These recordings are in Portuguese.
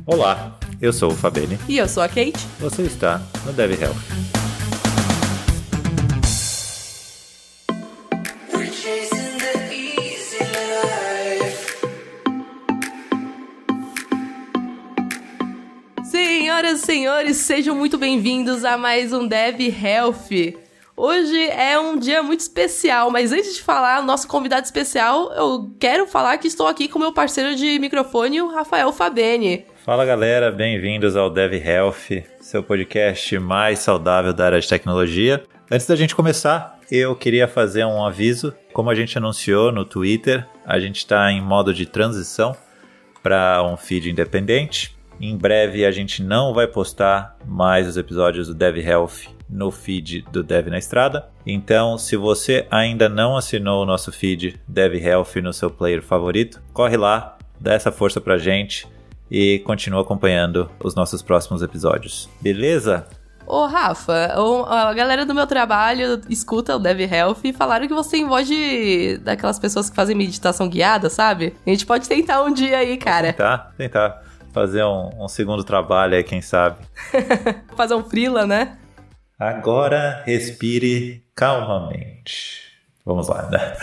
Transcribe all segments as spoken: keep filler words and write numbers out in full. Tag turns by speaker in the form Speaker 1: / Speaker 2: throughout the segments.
Speaker 1: Olá, eu sou o Fabene.
Speaker 2: E eu sou a Kate.
Speaker 1: Você está no DevHelp.
Speaker 2: Senhoras e senhores, sejam muito bem-vindos a mais um DevHelp. Hoje é um dia muito especial, mas antes de falar nosso convidado especial, eu quero falar que estou aqui com meu parceiro de microfone, o Rafael Fabene.
Speaker 1: Fala galera, bem-vindos ao DevHelp, seu podcast mais saudável da área de tecnologia. Antes da gente começar, eu queria fazer um aviso. Como a gente anunciou no Twitter, a gente está em modo de transição para um feed independente. Em breve a gente não vai postar mais os episódios do DevHelp no feed do Dev na Estrada. Então, se você ainda não assinou o nosso feed DevHelp no seu player favorito, corre lá, dá essa força pra gente e continua acompanhando os nossos próximos episódios. Beleza?
Speaker 2: Ô Rafa, a galera do meu trabalho escuta o DevHelp e falaram que você tem voz de... daquelas pessoas que fazem meditação guiada, sabe? A gente pode tentar um dia aí, cara.
Speaker 1: Tentar, tentar. Fazer um, um segundo trabalho aí, quem sabe.
Speaker 2: Fazer um freela, né?
Speaker 1: Agora respire calmamente. Vamos lá, né?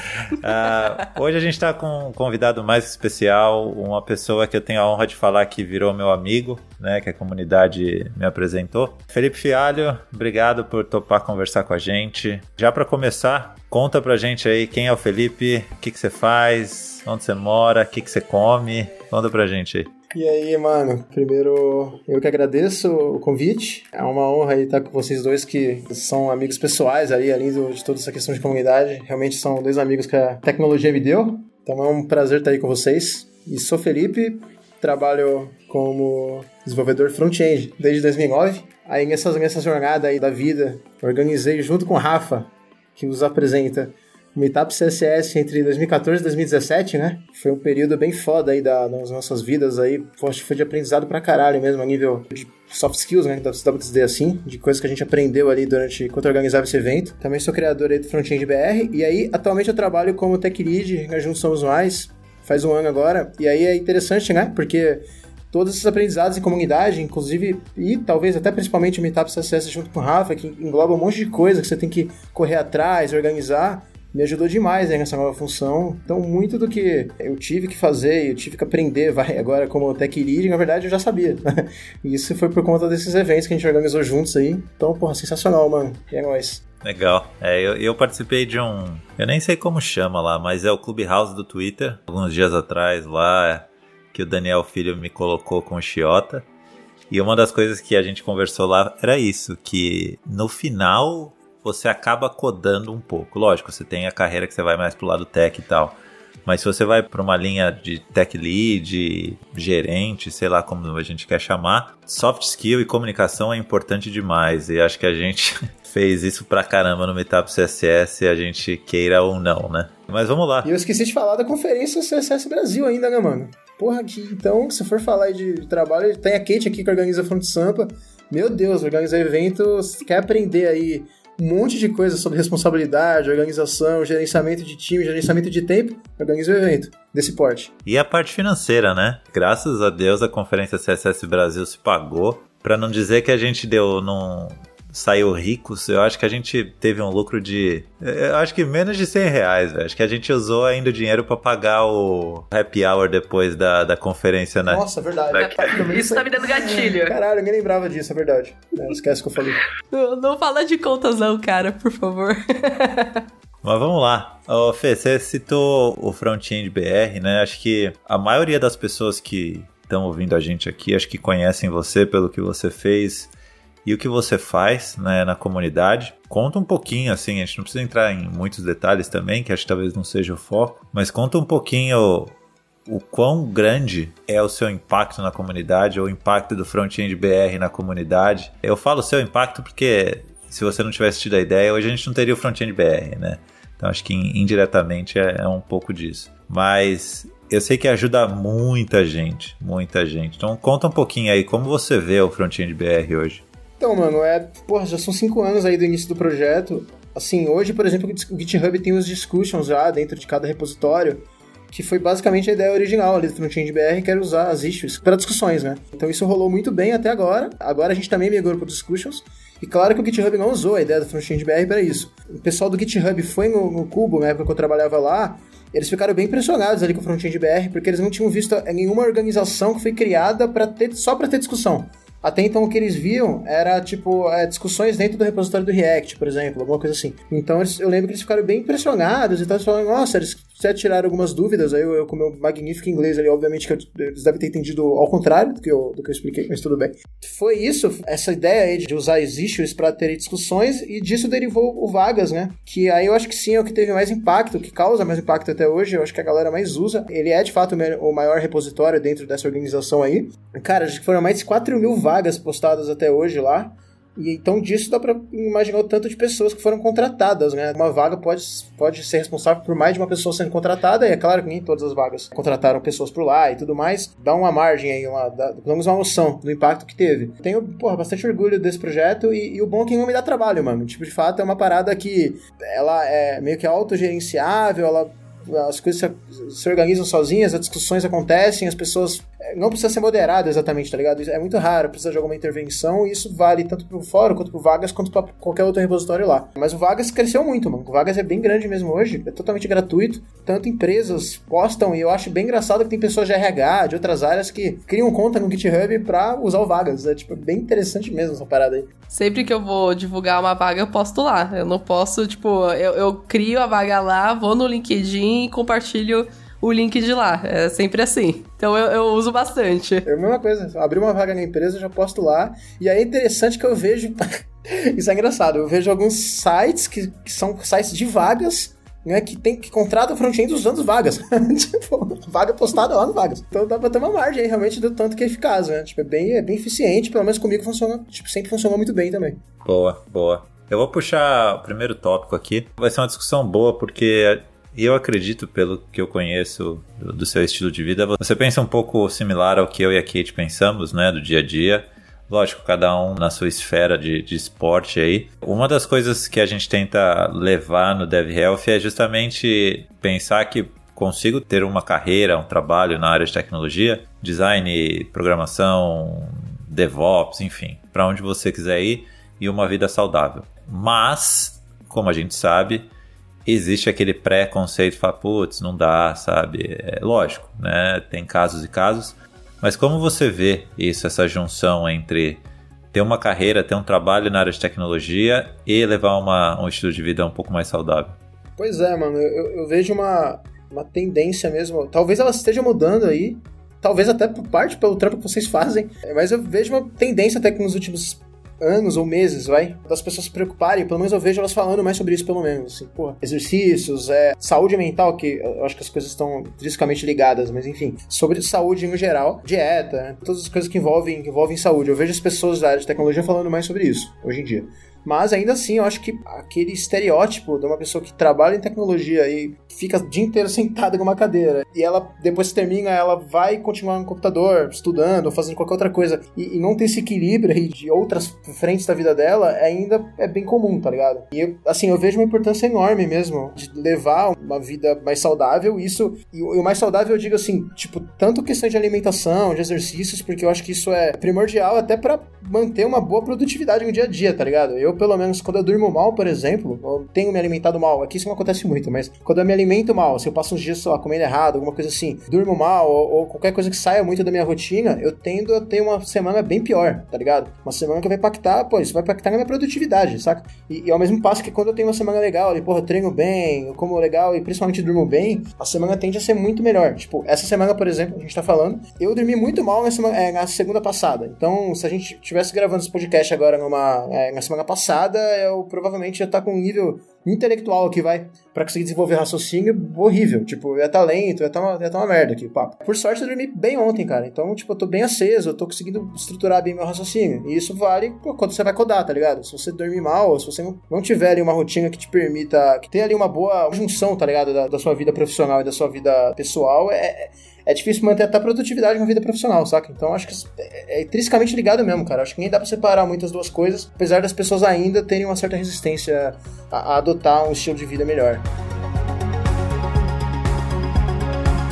Speaker 1: Uh, hoje a gente está com um convidado mais especial, uma pessoa que eu tenho a honra de falar que virou meu amigo, né? Que a comunidade me apresentou. Felipe Fialho, obrigado por topar conversar com a gente. Já para começar, conta pra gente aí quem é o Felipe, o que, que você faz, onde você mora, o que, que você come. Conta pra gente aí.
Speaker 3: E aí, mano, primeiro eu que agradeço o convite, é uma honra aí estar com vocês dois que são amigos pessoais aí, além do, de toda essa questão de comunidade, realmente são dois amigos que a tecnologia me deu, então é um prazer estar aí com vocês. E sou Felipe, trabalho como desenvolvedor front-end desde dois mil e nove, aí nessa, nessa jornada aí da vida, organizei junto com o Rafa, que os apresenta, o Meetup C S S entre dois mil e catorze e dois mil e dezessete, né? Foi um período bem foda aí da, das nossas vidas aí. Acho que foi de aprendizado pra caralho mesmo, a nível de soft skills, né? Dá pra dizer assim, de coisas que a gente aprendeu ali durante, enquanto organizava esse evento. Também sou criador aí do Frontend B R. E aí, atualmente eu trabalho como Tech Lead, nós juntos somos mais, faz um ano agora. E aí é interessante, né? Porque todos esses aprendizados em comunidade, inclusive, e talvez até principalmente o Meetup C S S junto com o Rafa, que engloba um monte de coisa que você tem que correr atrás, organizar, me ajudou demais, né, nessa nova função. Então, muito do que eu tive que fazer, eu tive que aprender, vai, agora como Tech Lead, na verdade, eu já sabia. E isso foi por conta desses eventos que a gente organizou juntos aí. Então, porra, sensacional, mano. E é nóis.
Speaker 1: Legal. É, eu, eu participei de um... Eu nem sei como chama lá, mas é o Clubhouse do Twitter. Alguns dias atrás lá, que o Daniel Filho me colocou com o Chiota. E uma das coisas que a gente conversou lá era isso, que no final você acaba codando um pouco. Lógico, você tem a carreira que você vai mais pro lado tech e tal, mas se você vai para uma linha de tech lead, gerente, sei lá como a gente quer chamar, soft skill e comunicação é importante demais, e acho que a gente fez isso pra caramba no Meetup C S S, a gente queira ou não, né? Mas vamos lá.
Speaker 3: E eu esqueci de falar da conferência C S S Brasil ainda, né, mano? Porra, que então, se for falar aí de trabalho, tem a Kate aqui que organiza a Front Sampa. Meu Deus, organiza evento, se quer aprender aí um monte de coisa sobre responsabilidade, organização, gerenciamento de time, gerenciamento de tempo, organiza o evento desse porte.
Speaker 1: E a parte financeira, né? Graças a Deus a conferência C S S Brasil se pagou, para não dizer que a gente deu num... saiu ricos. Eu acho que a gente teve um lucro de... eu acho que menos de cem reais, velho. Acho que a gente usou ainda o dinheiro pra pagar o happy hour depois da, da conferência, né?
Speaker 3: Nossa, verdade.
Speaker 2: É, isso tá me dando gatilho.
Speaker 3: Caralho, eu nem lembrava disso, é verdade. Não, esquece o que eu falei.
Speaker 2: Não, não fala de contas não, cara, por favor.
Speaker 1: Mas vamos lá. Ô, Fê, você citou o Frontend B R, né? Acho que a maioria das pessoas que estão ouvindo a gente aqui, acho que conhecem você pelo que você fez e o que você faz, né, na comunidade. Conta um pouquinho, assim, a gente não precisa entrar em muitos detalhes também, que acho que talvez não seja o foco, mas conta um pouquinho o quão grande é o seu impacto na comunidade, ou o impacto do Frontend B R na comunidade. Eu falo seu impacto porque, se você não tivesse tido a ideia, hoje a gente não teria o Frontend B R, né? Então acho que indiretamente é, é um pouco disso. Mas eu sei que ajuda muita gente, muita gente. Então conta um pouquinho aí, como você vê o Frontend B R hoje?
Speaker 3: Então, mano, é, porra, já são cinco anos aí do início do projeto. Assim, hoje, por exemplo, o GitHub tem os discussions já dentro de cada repositório. que foi basicamente a ideia original ali do Front-End B R, que era usar as issues para discussões, né? Então isso rolou muito bem até agora. Agora a gente também migrou para discussions. E claro que o GitHub não usou a ideia do Front-End B R para isso. O pessoal do GitHub foi no, no Cubo, na época que eu trabalhava lá, eles ficaram bem impressionados ali com o Front-End B R, porque eles não tinham visto nenhuma organização que foi criada pra ter, só para ter discussão. Até então o que eles viam era, tipo, é, discussões dentro do repositório do React, por exemplo, alguma coisa assim. Então eles, eu lembro que eles ficaram bem impressionados e tal, eles falaram, nossa, eles já tiraram algumas dúvidas, aí eu, eu com o meu magnífico inglês ali, obviamente que eu, eles devem ter entendido ao contrário do que, eu, do que eu expliquei, mas tudo bem. Foi isso, essa ideia aí de usar as issues para ter discussões, e disso derivou o Vagas, né? Que aí eu acho que sim, é o que teve mais impacto, que causa mais impacto até hoje, eu acho que a galera mais usa. Ele é, de fato, o maior repositório dentro dessa organização aí. Cara, acho que foram mais de quatro mil vagas postadas até hoje lá. E então disso dá pra imaginar o tanto de pessoas que foram contratadas, né? Uma vaga pode, pode ser responsável por mais de uma pessoa sendo contratada, e é claro que nem todas as vagas contrataram pessoas por lá e tudo mais. Dá uma margem aí, uma, dá, pelo menos uma noção do impacto que teve. Tenho, porra, bastante orgulho desse projeto, e, e o bom é que não me dá trabalho, mano. Tipo, de fato, é uma parada que ela é meio que autogerenciável, ela... as coisas se, se organizam sozinhas, as discussões acontecem, as pessoas... Não precisa ser moderado exatamente, tá ligado? É muito raro, precisa de alguma intervenção, e isso vale tanto pro fórum, quanto pro Vagas, quanto pra qualquer outro repositório lá. Mas o Vagas cresceu muito, mano. O Vagas é bem grande mesmo hoje, é totalmente gratuito. Tanto empresas postam, e eu acho bem engraçado que tem pessoas de R H, de outras áreas, que criam conta no GitHub pra usar o Vagas. É, tipo, bem interessante mesmo essa parada aí.
Speaker 2: Sempre que eu vou divulgar uma vaga, eu posto lá. Eu não posso, tipo, eu, eu crio a vaga lá, vou no LinkedIn e compartilho o link de lá. É sempre assim. Então eu, eu uso bastante.
Speaker 3: É a mesma coisa. Abri uma vaga na empresa, já posto lá. E aí é interessante que eu vejo... Isso é engraçado. Eu vejo alguns sites que, que são sites de vagas, né, que, tem, que contratam front-end usando as vagas. Tipo, vaga postada lá no Vagas. Então dá pra ter uma margem aí, realmente, do tanto que é eficaz, né? Tipo, é bem, é bem eficiente. Pelo menos comigo funciona, tipo, sempre funcionou muito bem também.
Speaker 1: Boa, boa. Eu vou puxar o primeiro tópico aqui. Vai ser uma discussão boa, porque... E eu acredito, pelo que eu conheço do, do seu estilo de vida, você pensa um pouco similar ao que eu e a Kate pensamos, né, do dia a dia. Lógico, cada um na sua esfera de, de esporte aí. Uma das coisas que a gente tenta levar no DevHealth é justamente pensar que consigo ter uma carreira, um trabalho na área de tecnologia, design, programação, DevOps, enfim, para onde você quiser ir, e uma vida saudável. Mas, como a gente sabe... existe aquele pré-conceito de falar, putz, não dá, sabe? É lógico, né? Tem casos e casos. Mas como você vê isso, essa junção entre ter uma carreira, ter um trabalho na área de tecnologia e levar uma, um estilo de vida um pouco mais saudável?
Speaker 3: Pois é, mano. Eu, eu vejo uma, uma tendência mesmo. Talvez ela esteja mudando aí. Talvez até por parte pelo trampo que vocês fazem. Mas eu vejo uma tendência até que nos últimos... anos ou meses, vai, das pessoas se preocuparem, pelo menos eu vejo elas falando mais sobre isso, pelo menos, assim, porra, exercícios, é, saúde mental, que eu acho que as coisas estão intrinsecamente ligadas, mas enfim, sobre saúde no geral, dieta, né, todas as coisas que envolvem, que envolvem saúde, eu vejo as pessoas da área de tecnologia falando mais sobre isso, hoje em dia. Mas ainda assim, eu acho que aquele estereótipo de uma pessoa que trabalha em tecnologia e fica o dia inteiro sentada em uma cadeira, e ela, depois que termina, ela vai continuar no computador, estudando, ou fazendo qualquer outra coisa, e, e não ter esse equilíbrio aí de outras frentes da vida dela, ainda é bem comum, tá ligado? E, eu, assim, eu vejo uma importância enorme mesmo, de levar uma vida mais saudável, isso, e o mais saudável eu digo assim, tipo, tanto questão de alimentação, de exercícios, porque eu acho que isso é primordial até pra manter uma boa produtividade no dia a dia, tá ligado? Eu, pelo menos, quando eu durmo mal, por exemplo, eu tenho me alimentado mal, aqui isso não acontece muito, mas quando eu me alimento mal, se eu passo uns dias, sei lá, comendo errado, alguma coisa assim, durmo mal, ou, ou qualquer coisa que saia muito da minha rotina, eu tendo a ter uma semana bem pior, tá ligado? Uma semana que vai impactar, pô, isso vai impactar na minha produtividade, saca? E, e ao mesmo passo que quando eu tenho uma semana legal, e, porra, eu treino bem, eu como legal e principalmente durmo bem, a semana tende a ser muito melhor. Tipo, essa semana, por exemplo, a gente tá falando, eu dormi muito mal na, semana, é, na segunda passada. Então, se a gente tivesse gravando esse podcast agora numa, é, na semana passada, eu provavelmente já tá com um nível intelectual aqui, vai, pra conseguir desenvolver raciocínio horrível, tipo, eu ia tá lento, ia tá uma, ia tá uma merda aqui, papo. Por sorte eu dormi bem ontem, cara, então, tipo, eu tô bem aceso, eu tô conseguindo estruturar bem meu raciocínio, e isso vale, pô, quando você vai codar, tá ligado? Se você dormir mal, se você não, não tiver ali uma rotina que te permita, que tenha ali uma boa junção, tá ligado, da, da sua vida profissional e da sua vida pessoal, é... é difícil manter até a produtividade na vida profissional, saca? Então acho que é intrinsecamente ligado mesmo, cara. Acho que nem dá pra separar muitas duas coisas, apesar das pessoas ainda terem uma certa resistência a, a adotar um estilo de vida melhor.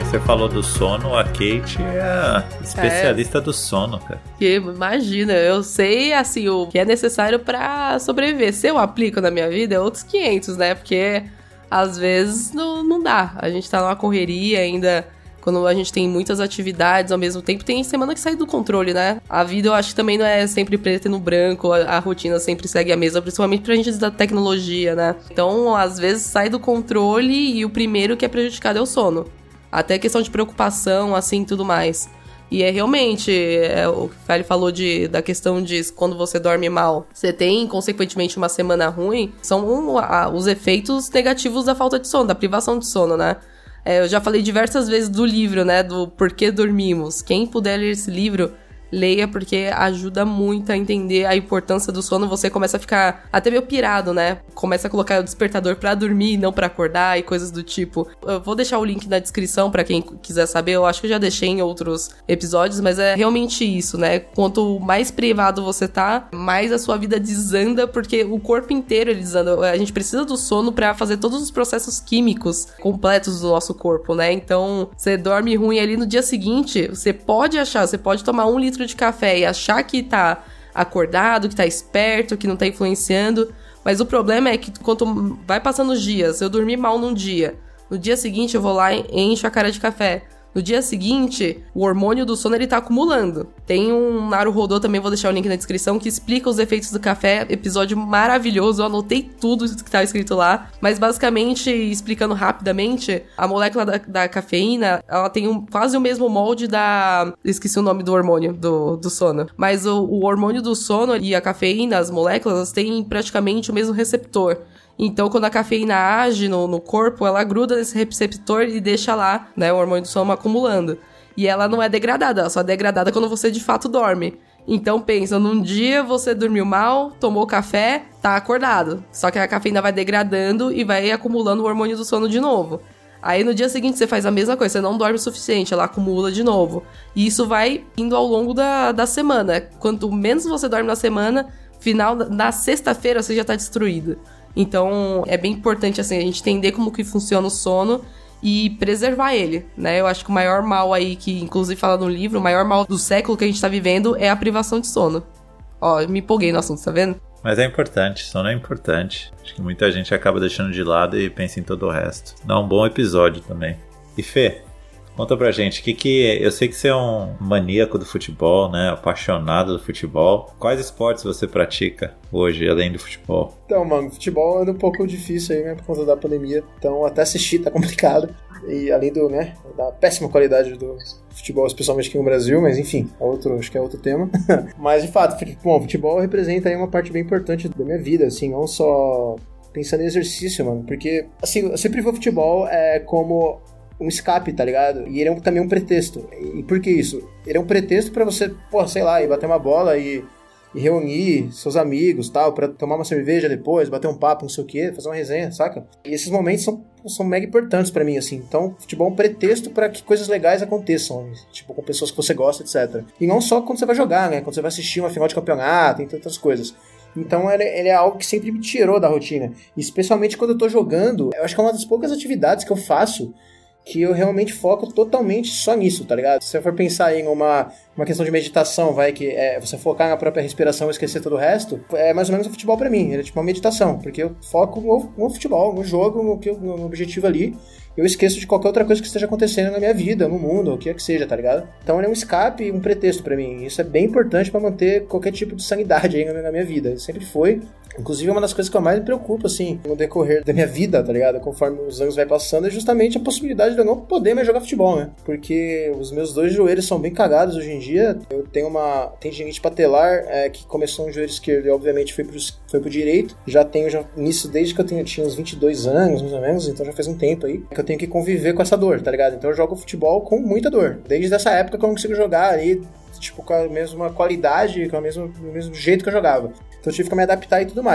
Speaker 1: Você falou do sono, a Kate é a especialista é. do sono, cara.
Speaker 2: Que, imagina, eu sei, assim, o que é necessário pra sobreviver. Se eu aplico na minha vida, é outros quinhentos, né? Porque, às vezes, não, não dá. A gente tá numa correria ainda, quando a gente tem muitas atividades ao mesmo tempo, tem semana que sai do controle, né? A vida, eu acho que também não é sempre preto e no branco, a, a rotina sempre segue a mesma, principalmente pra gente da tecnologia, né? Então, às vezes, sai do controle e o primeiro que é prejudicado é o sono. Até questão de preocupação, assim, tudo mais. E é realmente, é, o que o Feli falou de, da questão de quando você dorme mal, você tem, consequentemente, uma semana ruim, são um, a, os efeitos negativos da falta de sono, da privação de sono, né? É, eu já falei diversas vezes do livro, né, do Porquê Dormimos. Quem puder ler esse livro, leia, porque ajuda muito a entender a importância do sono. Você começa a ficar até meio pirado, né? Começa a colocar o despertador pra dormir, não pra acordar e coisas do tipo. Eu vou deixar o link na descrição pra quem quiser saber. Eu acho que eu já deixei em outros episódios, mas é realmente isso, né? Quanto mais privado você tá, mais a sua vida desanda, porque o corpo inteiro ele desanda. A gente precisa do sono pra fazer todos os processos químicos completos do nosso corpo, né? Então, você dorme ruim ali no dia seguinte, você pode achar, você pode tomar um litro de café e achar que tá acordado, que tá esperto, que não tá influenciando, mas o problema é que quando vai passando os dias, eu dormi mal num dia, no dia seguinte eu vou lá e encho a cara de café. No dia seguinte, o hormônio do sono ele tá acumulando. Tem um Naruhodô também, vou deixar o link na descrição, que explica os efeitos do café. Episódio maravilhoso, eu anotei tudo que tá escrito lá. Mas basicamente, explicando rapidamente, a molécula da, da cafeína, ela tem um, quase o mesmo molde da... Esqueci o nome do hormônio do, do sono. Mas o, o hormônio do sono e a cafeína, as moléculas, têm praticamente o mesmo receptor. Então, quando a cafeína age no, no corpo, ela gruda nesse receptor e deixa lá, né, o hormônio do sono acumulando. E ela não é degradada, ela só é degradada quando você de fato dorme. Então, pensa, num dia você dormiu mal, tomou café, tá acordado. Só que a cafeína vai degradando e vai acumulando o hormônio do sono de novo. Aí, no dia seguinte, você faz a mesma coisa, você não dorme o suficiente, ela acumula de novo. E isso vai indo ao longo da, da semana. Quanto menos você dorme na semana, final, na sexta-feira você já tá destruído. Então, é bem importante, assim, a gente entender como que funciona o sono e preservar ele, né? Eu acho que o maior mal aí, que inclusive fala no livro, o maior mal do século que a gente tá vivendo é a privação de sono. Ó, eu me empolguei no assunto, tá vendo?
Speaker 1: Mas é importante, sono é importante. Acho que muita gente acaba deixando de lado e pensa em todo o resto. Dá um bom episódio também. E Fê, conta pra gente, que que eu sei que você é um maníaco do futebol, né? Apaixonado do futebol. Quais esportes você pratica hoje, além do futebol?
Speaker 3: Então, mano, futebol é um pouco difícil aí, né? Por conta da pandemia. Então, até assistir tá complicado. E além do, né, da péssima qualidade do futebol, especialmente aqui no Brasil, mas enfim, é outro, acho que é outro tema. Mas, de fato, bom, futebol representa aí uma parte bem importante da minha vida, assim, não só pensando em exercício, mano. Porque, assim, eu sempre vi o futebol é, como um escape, tá ligado? E ele é um, também um pretexto. E por que isso? Ele é um pretexto pra você, pô, sei lá, ir bater uma bola e, e reunir seus amigos, tal, pra tomar uma cerveja depois, bater um papo, não sei o quê, fazer uma resenha, saca? E esses momentos são, são mega importantes pra mim, assim. Então, futebol é um pretexto pra que coisas legais aconteçam, tipo, com pessoas que você gosta, etcétera. E não só quando você vai jogar, né? Quando você vai assistir uma final de campeonato, entre outras coisas. Então ele, ele é algo que sempre me tirou da rotina. E especialmente quando eu tô jogando, eu acho que é uma das poucas atividades que eu faço que eu realmente foco totalmente só nisso, tá ligado? Se você for pensar em uma, uma questão de meditação, vai, que é você focar na própria respiração e esquecer todo o resto, é mais ou menos o futebol pra mim, ele é tipo uma meditação, porque eu foco no, no futebol, no jogo, no, no, no objetivo ali, eu esqueço de qualquer outra coisa que esteja acontecendo na minha vida, no mundo, o que é que seja, tá ligado? Então ele é um escape e um pretexto pra mim, isso é bem importante pra manter qualquer tipo de sanidade aí na minha vida, ele sempre foi. Inclusive, uma das coisas que eu mais me preocupo, assim, no decorrer da minha vida, tá ligado? Conforme os anos vai passando, é justamente a possibilidade de eu não poder mais jogar futebol, né? Porque os meus dois joelhos são bem cagados hoje em dia. Eu tenho uma tendinite patelar, é, que começou no joelho esquerdo e, obviamente, foi pro, foi pro direito. Já tenho já, nisso desde que eu tenho, tinha uns vinte e dois anos, mais ou menos, então já faz um tempo aí, que eu tenho que conviver com essa dor, tá ligado? Então eu jogo futebol com muita dor. Desde essa época que eu não consigo jogar ali, tipo, com a mesma qualidade, com o mesmo, mesmo jeito que eu jogava. Então eu tive que me adaptar e tudo mais.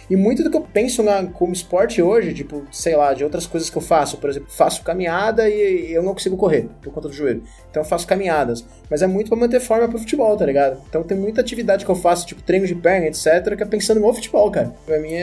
Speaker 3: E muito do que eu penso na, como esporte hoje, tipo, sei lá, de outras coisas que eu faço, por exemplo, faço caminhada e eu não consigo correr por conta do joelho. Então eu faço caminhadas, mas é muito pra manter forma pro futebol, tá ligado? Então tem muita atividade que eu faço, tipo treino de perna, etcétera, que é pensando no futebol, cara. Pra mim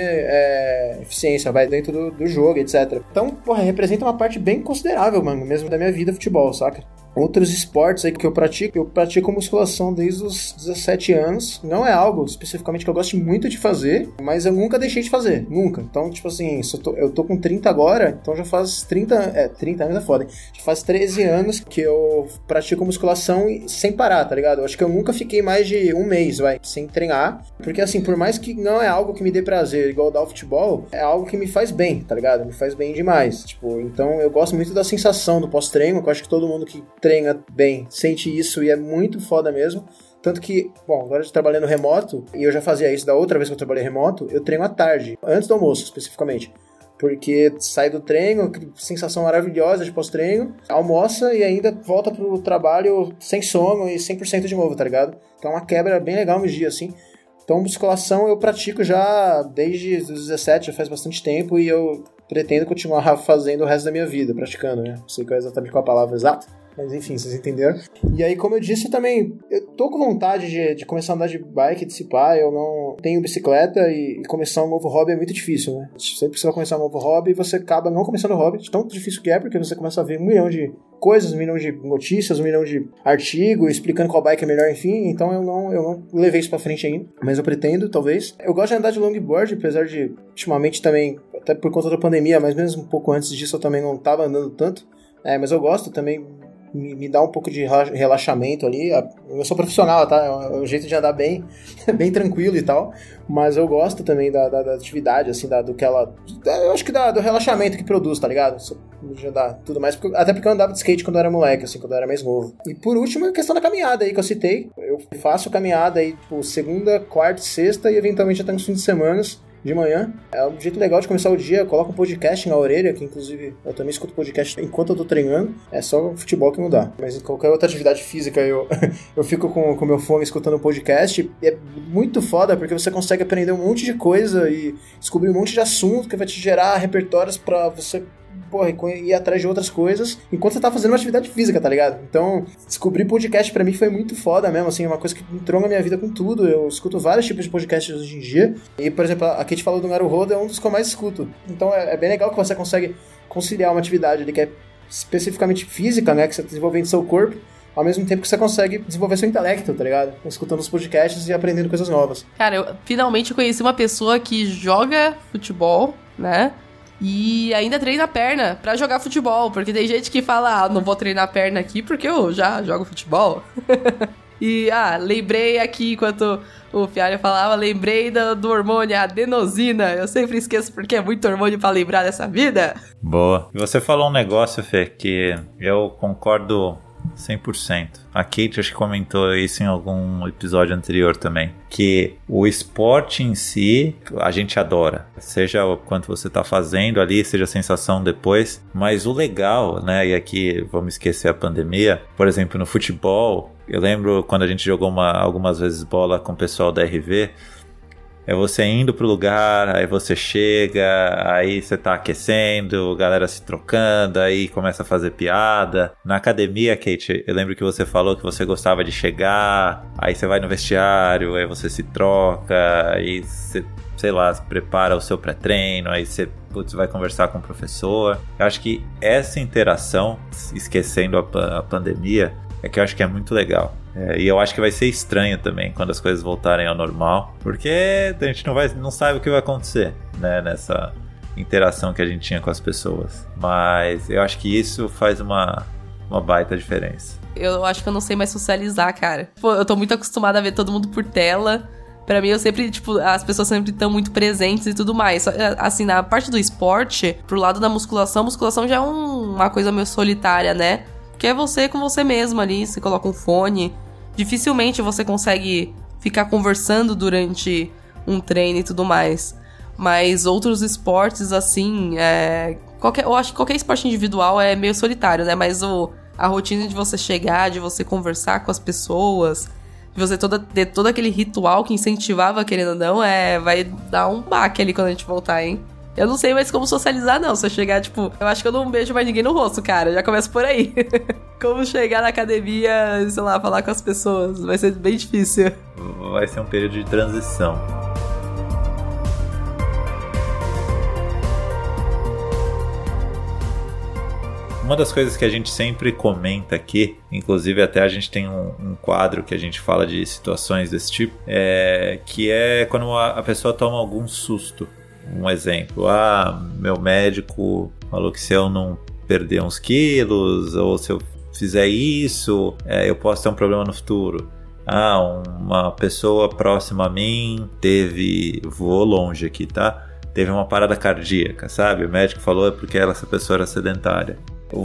Speaker 3: é, é eficiência, vai dentro do, do jogo, etcétera. Então, porra, representa uma parte bem considerável, mano, mesmo da minha vida futebol, saca? Outros esportes aí que eu pratico, eu pratico musculação desde os dezessete anos. Não é algo especificamente que eu gosto muito de fazer, mas eu nunca deixei de fazer, nunca. Então, tipo assim, se eu, tô, eu tô com trinta agora, então já faz trinta, é, trinta anos é foda, hein? Já faz treze anos que eu pratico musculação sem parar, tá ligado? Eu acho que eu nunca fiquei mais de um mês, vai, sem treinar. Porque assim, por mais que não é algo que me dê prazer, igual dar o futebol, é algo que me faz bem, tá ligado? Me faz bem demais. Tipo, então eu gosto muito da sensação do pós-treino, que eu acho que todo mundo que treina bem, sente isso e é muito foda mesmo. Tanto que, bom, agora eu tô trabalhando remoto, e eu já fazia isso da outra vez que eu trabalhei remoto, eu treino à tarde, antes do almoço, especificamente. Porque sai do treino, sensação maravilhosa de pós-treino, almoça e ainda volta pro trabalho sem sono e cem por cento de novo, tá ligado? Então é uma quebra bem legal nos dias, assim. Então musculação eu pratico já desde os dezessete, já faz bastante tempo, e eu pretendo continuar fazendo o resto da minha vida, praticando, né? Não sei qual é exatamente qual a palavra exata. Mas enfim, vocês entenderam. E aí, como eu disse, eu também eu tô com vontade de, de começar a andar de bike, de cipar. Eu não tenho bicicleta e, e começar um novo hobby é muito difícil, né? Sempre que você vai começar um novo hobby, você acaba não começando o hobby, de tão difícil que é, porque você começa a ver um milhão de coisas, um milhão de notícias, um milhão de artigos explicando qual bike é melhor, enfim. Então eu não, eu não levei isso pra frente ainda, mas eu pretendo, talvez. Eu gosto de andar de longboard, apesar de, ultimamente também, até por conta da pandemia, mas mesmo um pouco antes disso eu também não tava andando tanto. É, mas eu gosto também. Me, me dá um pouco de relaxamento ali. Eu sou profissional, tá? É um jeito de andar bem, bem tranquilo e tal. Mas eu gosto também da, da, da atividade, assim, da, do que ela... Eu acho que da, do relaxamento que produz, tá ligado? De andar tudo mais. Porque, até porque eu andava de skate quando eu era moleque, assim, quando eu era mais novo. E por último, a questão da caminhada aí que eu citei. Eu faço caminhada aí, tipo, segunda, quarta e sexta e eventualmente até nos fins de semana. De manhã. É um jeito legal de começar o dia. Eu coloco um podcast na orelha, que inclusive eu também escuto podcast enquanto eu tô treinando. É só o futebol que não dá. Mas em qualquer outra atividade física eu, eu fico com o meu fone escutando o podcast. E é muito foda porque você consegue aprender um monte de coisa e descobrir um monte de assunto que vai te gerar repertórios pra você... porra, ir atrás de outras coisas enquanto você tá fazendo uma atividade física, tá ligado? Então, descobrir podcast pra mim foi muito foda mesmo, assim, uma coisa que entrou na minha vida com tudo. Eu escuto vários tipos de podcasts hoje em dia. E, por exemplo, a Kate falou do Naruhodo, é um dos que eu mais escuto. Então, é, é bem legal que você consegue conciliar uma atividade ali que é especificamente física, né, que você tá desenvolvendo seu corpo, ao mesmo tempo que você consegue desenvolver seu intelecto, tá ligado? Escutando os podcasts e aprendendo coisas novas.
Speaker 2: Cara, eu finalmente conheci uma pessoa que joga futebol, né? E ainda treina a perna pra jogar futebol. Porque tem gente que fala, ah, não vou treinar a perna aqui porque eu já jogo futebol. E, ah, lembrei aqui, enquanto o Fialho falava, lembrei do, do hormônio, a adenosina. Eu sempre esqueço porque é muito hormônio pra lembrar dessa vida.
Speaker 1: Boa. E você falou um negócio, Fê, que eu concordo cem por cento. A Kate acho que comentou isso em algum episódio anterior também, que o esporte em si a gente adora, seja o quanto você tá fazendo ali, seja a sensação depois, mas o legal, né, e aqui vamos esquecer a pandemia, por exemplo, no futebol, eu lembro quando a gente jogou uma, algumas vezes bola com o pessoal da R V, é você indo pro lugar, aí você chega, aí você tá aquecendo, galera se trocando, aí começa a fazer piada. Na academia, Kate, eu lembro que você falou que você gostava de chegar, aí você vai no vestiário, aí você se troca, aí você, sei lá, prepara o seu pré-treino, aí você putz, vai conversar com o professor. Eu acho que essa interação, esquecendo a, a pandemia, é que eu acho que é muito legal. É, e eu acho que vai ser estranho também quando as coisas voltarem ao normal, porque a gente não, vai, não sabe o que vai acontecer, né, nessa interação que a gente tinha com as pessoas. Mas eu acho que isso faz uma, uma baita diferença.
Speaker 2: Eu acho que eu não sei mais socializar, cara. Pô, eu tô muito acostumada a ver todo mundo por tela. Pra mim, eu sempre, tipo, as pessoas sempre estão muito presentes e tudo mais. Assim, na parte do esporte, pro lado da musculação, musculação já é um, uma coisa meio solitária, né? Que é você com você mesmo ali, você coloca um fone. Dificilmente você consegue ficar conversando durante um treino e tudo mais. Mas outros esportes, assim, é... qualquer, eu acho que qualquer esporte individual é meio solitário, né? Mas o, a rotina de você chegar, de você conversar com as pessoas, você toda, ter todo aquele ritual que incentivava, querendo ou não, é, vai dar um baque ali quando a gente voltar, hein? Eu não sei mais como socializar, não. Se eu chegar, tipo, eu acho que eu não beijo mais ninguém no rosto, cara. Já começa por aí. Como chegar na academia, sei lá, falar com as pessoas. Vai ser bem difícil.
Speaker 1: Vai ser um período de transição. Uma das coisas que a gente sempre comenta aqui, inclusive até a gente tem um, um quadro que a gente fala de situações desse tipo, é que é quando a, a pessoa toma algum susto. Um exemplo, ah, meu médico falou que se eu não perder uns quilos, ou se eu fizer isso, é, eu posso ter um problema no futuro. Ah, uma pessoa próxima a mim teve, voou longe aqui, tá? Teve uma parada cardíaca, sabe? O médico falou é porque ela, essa pessoa era sedentária.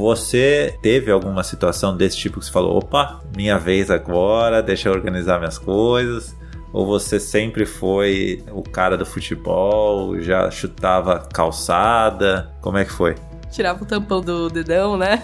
Speaker 1: Você teve alguma situação desse tipo que você falou, opa, minha vez agora, deixa eu organizar minhas coisas? Ou você sempre foi o cara do futebol, já chutava calçada? Como é que foi?
Speaker 2: Tirava o tampão do dedão, né?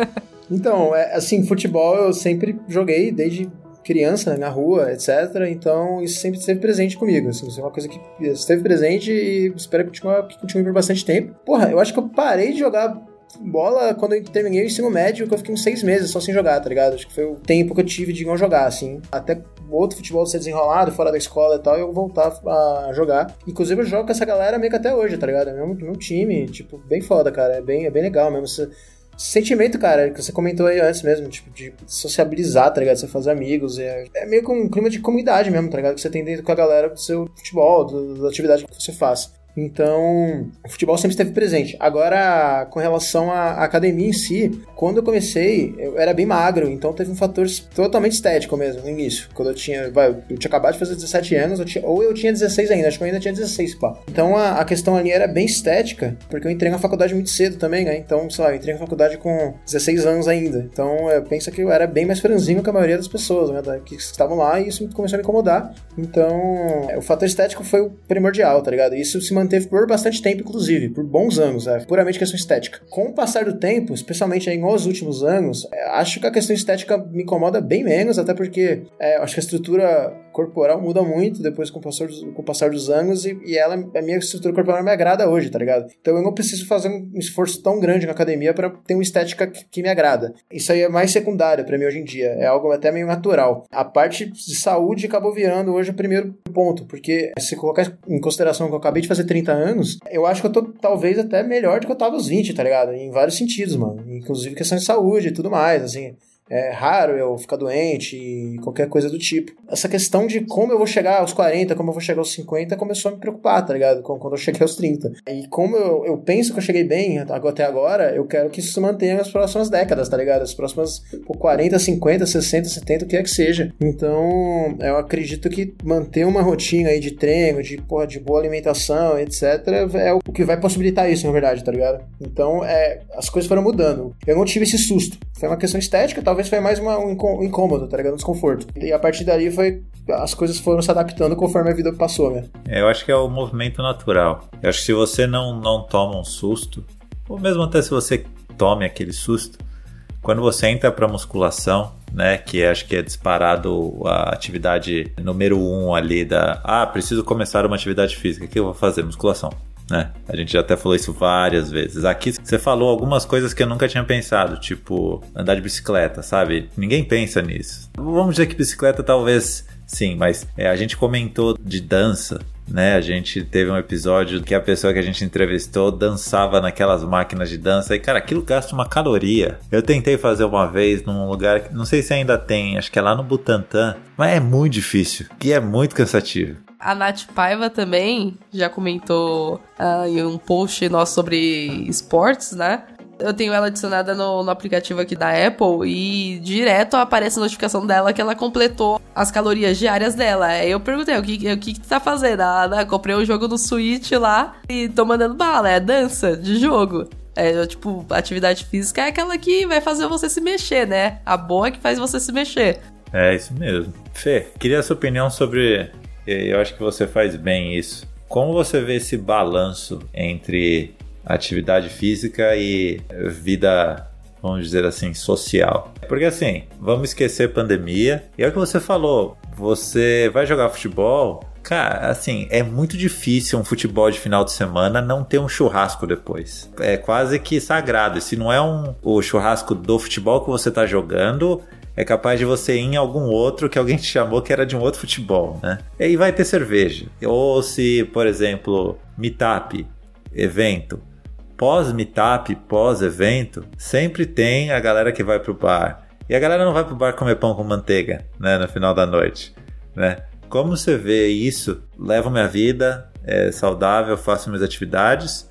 Speaker 3: Então, é, assim, futebol eu sempre joguei desde criança, né, na rua, etcétera. Então, isso sempre esteve presente comigo. Assim, isso é uma coisa que esteve presente e espero que continue, que continue por bastante tempo. Porra, eu acho que eu parei de jogar bola quando eu terminei o ensino médio, que eu fiquei uns seis meses só sem jogar, tá ligado? Acho que foi o tempo que eu tive de não jogar, assim. Até outro futebol ser desenrolado, fora da escola e tal, eu voltar a jogar. Inclusive, eu jogo com essa galera meio que até hoje, tá ligado? É meu, meu time, tipo, bem foda, cara. É bem, é bem legal mesmo. Esse, esse sentimento, cara, que você comentou aí antes mesmo, tipo, de sociabilizar, tá ligado? Você fazer amigos. É, é meio que um clima de comunidade mesmo, tá ligado? Que você tem dentro com a galera do seu futebol, do, da atividade que você faz. Então, o futebol sempre esteve presente. Agora, com relação à academia em si, quando eu comecei, eu era bem magro, então teve um fator totalmente estético mesmo, no início. Quando eu tinha, vai, eu tinha acabado de fazer dezessete anos, eu tinha, ou eu tinha dezesseis ainda, acho que eu ainda tinha dezesseis, pá. Então, a, a questão ali era bem estética, porque eu entrei na faculdade muito cedo também, né? Então, sei lá, eu entrei na faculdade com dezesseis anos ainda. Então, eu penso que eu era bem mais franzinho que a maioria das pessoas, né? Que estavam lá, e isso começou a me incomodar. Então, o fator estético foi o primordial, tá ligado? Isso se manteve por bastante tempo, inclusive, por bons anos, é puramente questão estética. Com o passar do tempo, especialmente aí nos últimos anos, acho que a questão estética me incomoda bem menos, até porque é, acho que a estrutura corporal muda muito depois com o passar dos, com o passar dos anos e, e ela, a minha estrutura corporal me agrada hoje, tá ligado? Então eu não preciso fazer um esforço tão grande na academia pra ter uma estética que, que me agrada. Isso aí é mais secundário pra mim hoje em dia, é algo até meio natural. A parte de saúde acabou virando hoje o primeiro ponto, porque se colocar em consideração que eu acabei de fazer trinta anos, eu acho que eu tô talvez até melhor do que eu tava aos vinte, tá ligado? Em vários sentidos, mano. Inclusive questão de saúde e tudo mais, assim. É raro eu ficar doente e qualquer coisa do tipo. Essa questão de como eu vou chegar aos quarenta, como eu vou chegar aos cinquenta, começou a me preocupar, tá ligado? Quando eu cheguei aos trinta. E como eu, eu penso que eu cheguei bem até agora, eu quero que isso se mantenha nas próximas décadas, tá ligado? As próximas pô, quarenta, cinquenta, sessenta, setenta, o que é que seja. Então, eu acredito que manter uma rotina aí de treino, de, porra, de boa alimentação, etcétera, é o que vai possibilitar isso, na verdade, tá ligado? Então, é, as coisas foram mudando. Eu não tive esse susto. Foi uma questão estética, tá? Talvez foi mais uma, um incômodo, tá ligado? Um desconforto. E a partir dali foi, as coisas foram se adaptando conforme a vida passou, né?
Speaker 1: É, eu acho que é o movimento natural. Eu acho que se você não, não toma um susto, ou mesmo até se você tome aquele susto, quando você entra pra musculação, né, que acho que é disparado a atividade número um ali da... Ah, preciso começar uma atividade física. O que eu vou fazer? Musculação. Né? A gente já até falou isso várias vezes. Aqui você falou algumas coisas que eu nunca tinha pensado, tipo andar de bicicleta, sabe? Ninguém pensa nisso. Vamos dizer que bicicleta talvez sim, mas é, a gente comentou de dança, né? A gente teve um episódio que a pessoa que a gente entrevistou dançava naquelas máquinas de dança e, cara, aquilo gasta uma caloria. Eu tentei fazer uma vez num lugar que não sei se ainda tem, acho que é lá no Butantã, mas é muito difícil e é muito cansativo.
Speaker 2: A Nath Paiva também já comentou uh, em um post nosso sobre esportes, né? Eu tenho ela adicionada no, no aplicativo aqui da Apple e direto aparece a notificação dela que ela completou as calorias diárias dela. Aí eu perguntei, o que, o que, que tu tá fazendo? Ela, ah, comprei um jogo do Switch lá e tô mandando bala, é dança de jogo. É, tipo, atividade física é aquela que vai fazer você se mexer, né? A boa é que faz você se mexer.
Speaker 1: É, isso mesmo. Fê, queria a sua opinião sobre... Eu acho que você faz bem isso. Como você vê esse balanço entre atividade física e vida, vamos dizer assim, social. Porque assim, vamos esquecer pandemia. E é o que você falou, você vai jogar futebol... Cara, assim, é muito difícil um futebol de final de semana não ter um churrasco depois. É quase que sagrado. Se não é um, o churrasco do futebol que você tá jogando, é capaz de você ir em algum outro que alguém te chamou que era de um outro futebol, né? E aí vai ter cerveja. Ou se, por exemplo, meetup, evento. Pós-meetup, pós-evento, sempre tem a galera que vai pro bar. E a galera não vai pro bar comer pão com manteiga, né? No final da noite, né? Como você vê isso? Levo minha vida, é saudável, faço minhas atividades,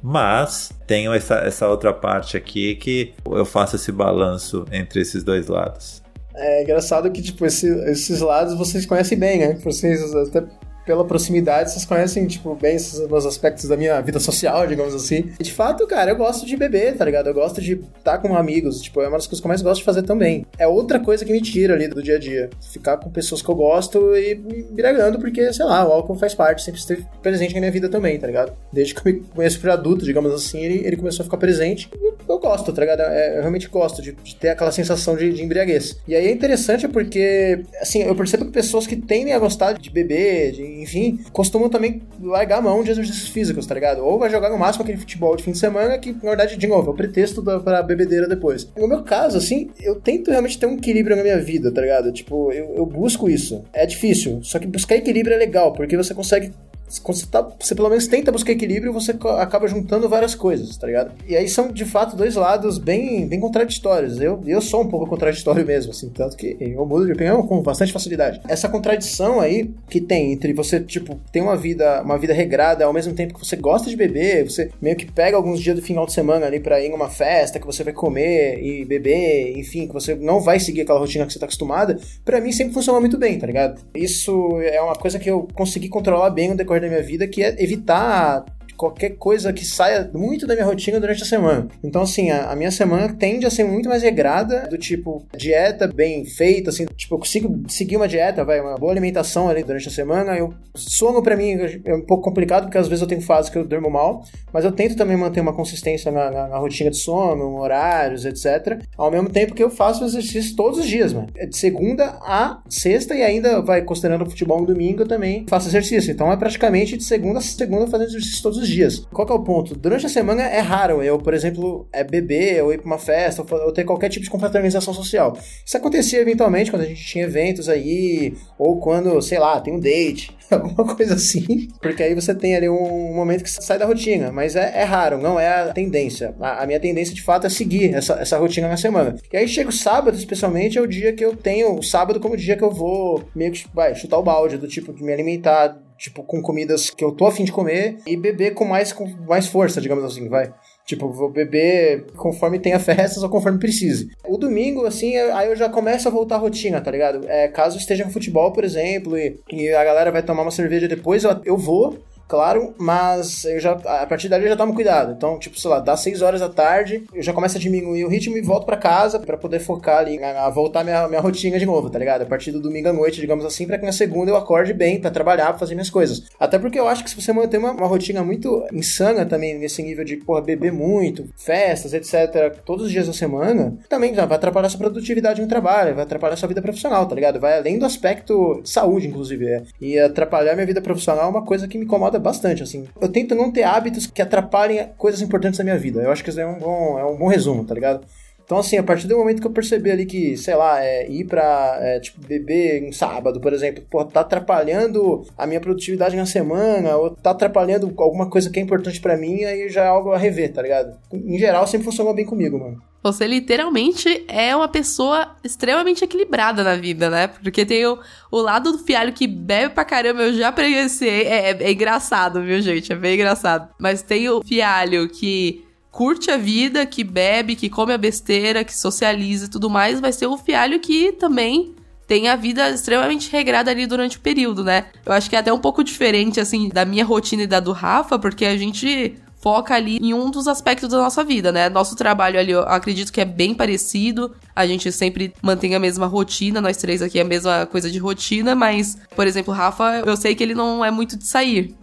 Speaker 1: mas tenho essa, essa outra parte aqui que eu faço esse balanço entre esses dois lados.
Speaker 3: É engraçado que, tipo, esse, esses lados vocês conhecem bem, né? Vocês até... pela proximidade, vocês conhecem, tipo, bem esses meus aspectos da minha vida social, digamos assim. E, de fato, cara, eu gosto de beber, tá ligado? Eu gosto de estar com amigos, tipo, é uma das coisas que eu mais gosto de fazer também. É outra coisa que me tira ali do dia a dia. Ficar com pessoas que eu gosto e me embriagando, porque, sei lá, o álcool faz parte, sempre esteve presente na minha vida também, tá ligado? Desde que eu me conheço por adulto, digamos assim, ele, ele começou a ficar presente. Eu, eu gosto, tá ligado? É, eu realmente gosto de, de ter aquela sensação de, de embriaguez. E aí é interessante porque, assim, eu percebo que pessoas que tendem a gostar de beber, de enfim, costumam também largar a mão de exercícios físicos, tá ligado? Ou vai jogar no máximo aquele futebol de fim de semana que, na verdade, de novo, é o pretexto da, pra bebedeira depois. No meu caso, assim, eu tento realmente ter um equilíbrio na minha vida, tá ligado? Tipo, eu, eu busco isso. É difícil, só que buscar equilíbrio é legal, porque você consegue... Quando você, tá, você pelo menos tenta buscar equilíbrio, você acaba juntando várias coisas, tá ligado? E aí são, de fato, dois lados bem, bem contraditórios. Eu, eu sou um pouco contraditório mesmo, assim, tanto que eu mudo de opinião com bastante facilidade. Essa contradição aí que tem entre você, tipo, ter uma vida, uma vida regrada, ao mesmo tempo que você gosta de beber, você meio que pega alguns dias do final de semana ali pra ir em uma festa, que você vai comer e beber, enfim, que você não vai seguir aquela rotina que você tá acostumada, pra mim sempre funciona muito bem, tá ligado? Isso é uma coisa que eu consegui controlar bem no decorrer da minha vida, que é evitar qualquer coisa que saia muito da minha rotina durante a semana. Então, assim, a, a minha semana tende a ser muito mais regrada, do tipo, dieta bem feita, assim, tipo, eu consigo seguir uma dieta, vai, uma boa alimentação ali durante a semana. Eu, sono pra mim é um pouco complicado, porque às vezes eu tenho fases que eu durmo mal, mas eu tento também manter uma consistência na, na, na rotina de sono, horários, etcétera. Ao mesmo tempo que eu faço exercício todos os dias, mano. É de segunda a sexta e ainda, vai, considerando o futebol no domingo, eu também faço exercício. Então é praticamente de segunda a segunda fazendo exercício todos os dias. Qual que é o ponto? Durante a semana é raro eu, por exemplo, é beber ou ir pra uma festa ou ter qualquer tipo de confraternização social. Isso acontecia eventualmente quando a gente tinha eventos aí, ou quando, sei lá, tem um date, alguma coisa assim, porque aí você tem ali um momento que sai da rotina, mas é, é raro, não é a tendência. A, a minha tendência de fato é seguir essa, essa rotina na semana. E aí chega o sábado, especialmente, é o dia que eu tenho, o sábado como dia que eu vou meio que, vai, chutar o balde, do tipo, de me alimentar, tipo, com comidas que eu tô a fim de comer e beber com mais, com mais força, digamos assim, vai. Tipo, vou beber conforme tenha festas ou conforme precise. O domingo, assim, aí eu já começo a voltar à rotina, tá ligado? É, caso esteja no futebol, por exemplo, e, e a galera vai tomar uma cerveja depois, eu, eu vou... Claro, mas eu já, a partir dali eu já tomo cuidado. Então, tipo, sei lá, dá seis horas da tarde, eu já começo a diminuir o ritmo e volto pra casa pra poder focar ali, a, a voltar minha, minha rotina de novo, tá ligado? A partir do domingo à noite, digamos assim, pra que na segunda eu acorde bem pra trabalhar, pra fazer minhas coisas. Até porque eu acho que se você manter uma, uma rotina muito insana também, nesse nível de, porra, beber muito, festas, etcétera, todos os dias da semana, também já vai atrapalhar sua produtividade no trabalho, vai atrapalhar sua vida profissional, tá ligado? Vai além do aspecto de saúde, inclusive, é. E atrapalhar minha vida profissional é uma coisa que me incomoda bastante, assim. Eu tento não ter hábitos que atrapalhem coisas importantes da minha vida. Eu acho que isso é um bom, é um bom resumo, tá ligado? Então, assim, a partir do momento que eu percebi ali que, sei lá, é, ir pra, é, tipo, beber um sábado, por exemplo, pô, tá atrapalhando a minha produtividade na semana, ou tá atrapalhando alguma coisa que é importante pra mim, aí já é algo a rever, tá ligado? Em geral, sempre funcionou bem comigo, mano.
Speaker 2: Você literalmente é uma pessoa extremamente equilibrada na vida, né? Porque tem o, o lado do fialho que bebe pra caramba, eu já presenciei. É, é, é engraçado, viu, gente? É bem engraçado. Mas tem o fialho que curte a vida, que bebe, que come a besteira, que socializa e tudo mais. Mas tem o fialho que também tem a vida extremamente regrada ali durante o período, né? Eu acho que é até um pouco diferente, assim, da minha rotina e da do Rafa, porque a gente foca ali em um dos aspectos da nossa vida, né? Nosso trabalho ali, eu acredito que é bem parecido. A gente sempre mantém a mesma rotina, nós três aqui a mesma coisa de rotina, mas, por exemplo, o Rafa, eu sei que ele não é muito de sair, né?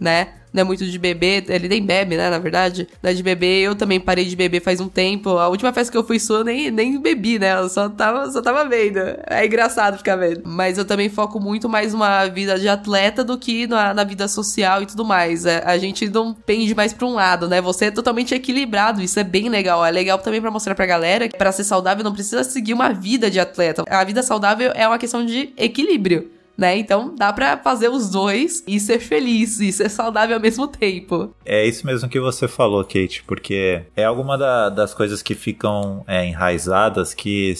Speaker 2: não é muito de beber, ele nem bebe, né, na verdade, não é de beber, eu também parei de beber faz um tempo, a última festa que eu fui sua, eu nem, nem bebi, né, eu só tava, só tava vendo, é engraçado ficar vendo, mas eu também foco muito mais numa vida de atleta do que na, na vida social e tudo mais, a, a gente não pende mais pra um lado, né, você é totalmente equilibrado, isso é bem legal, é legal também pra mostrar pra galera que pra ser saudável não precisa seguir uma vida de atleta, a vida saudável é uma questão de equilíbrio, né? Então dá pra fazer os dois e ser feliz e ser saudável ao mesmo tempo.
Speaker 1: É isso mesmo que você falou, Kate, porque é alguma da, das coisas que ficam é, enraizadas que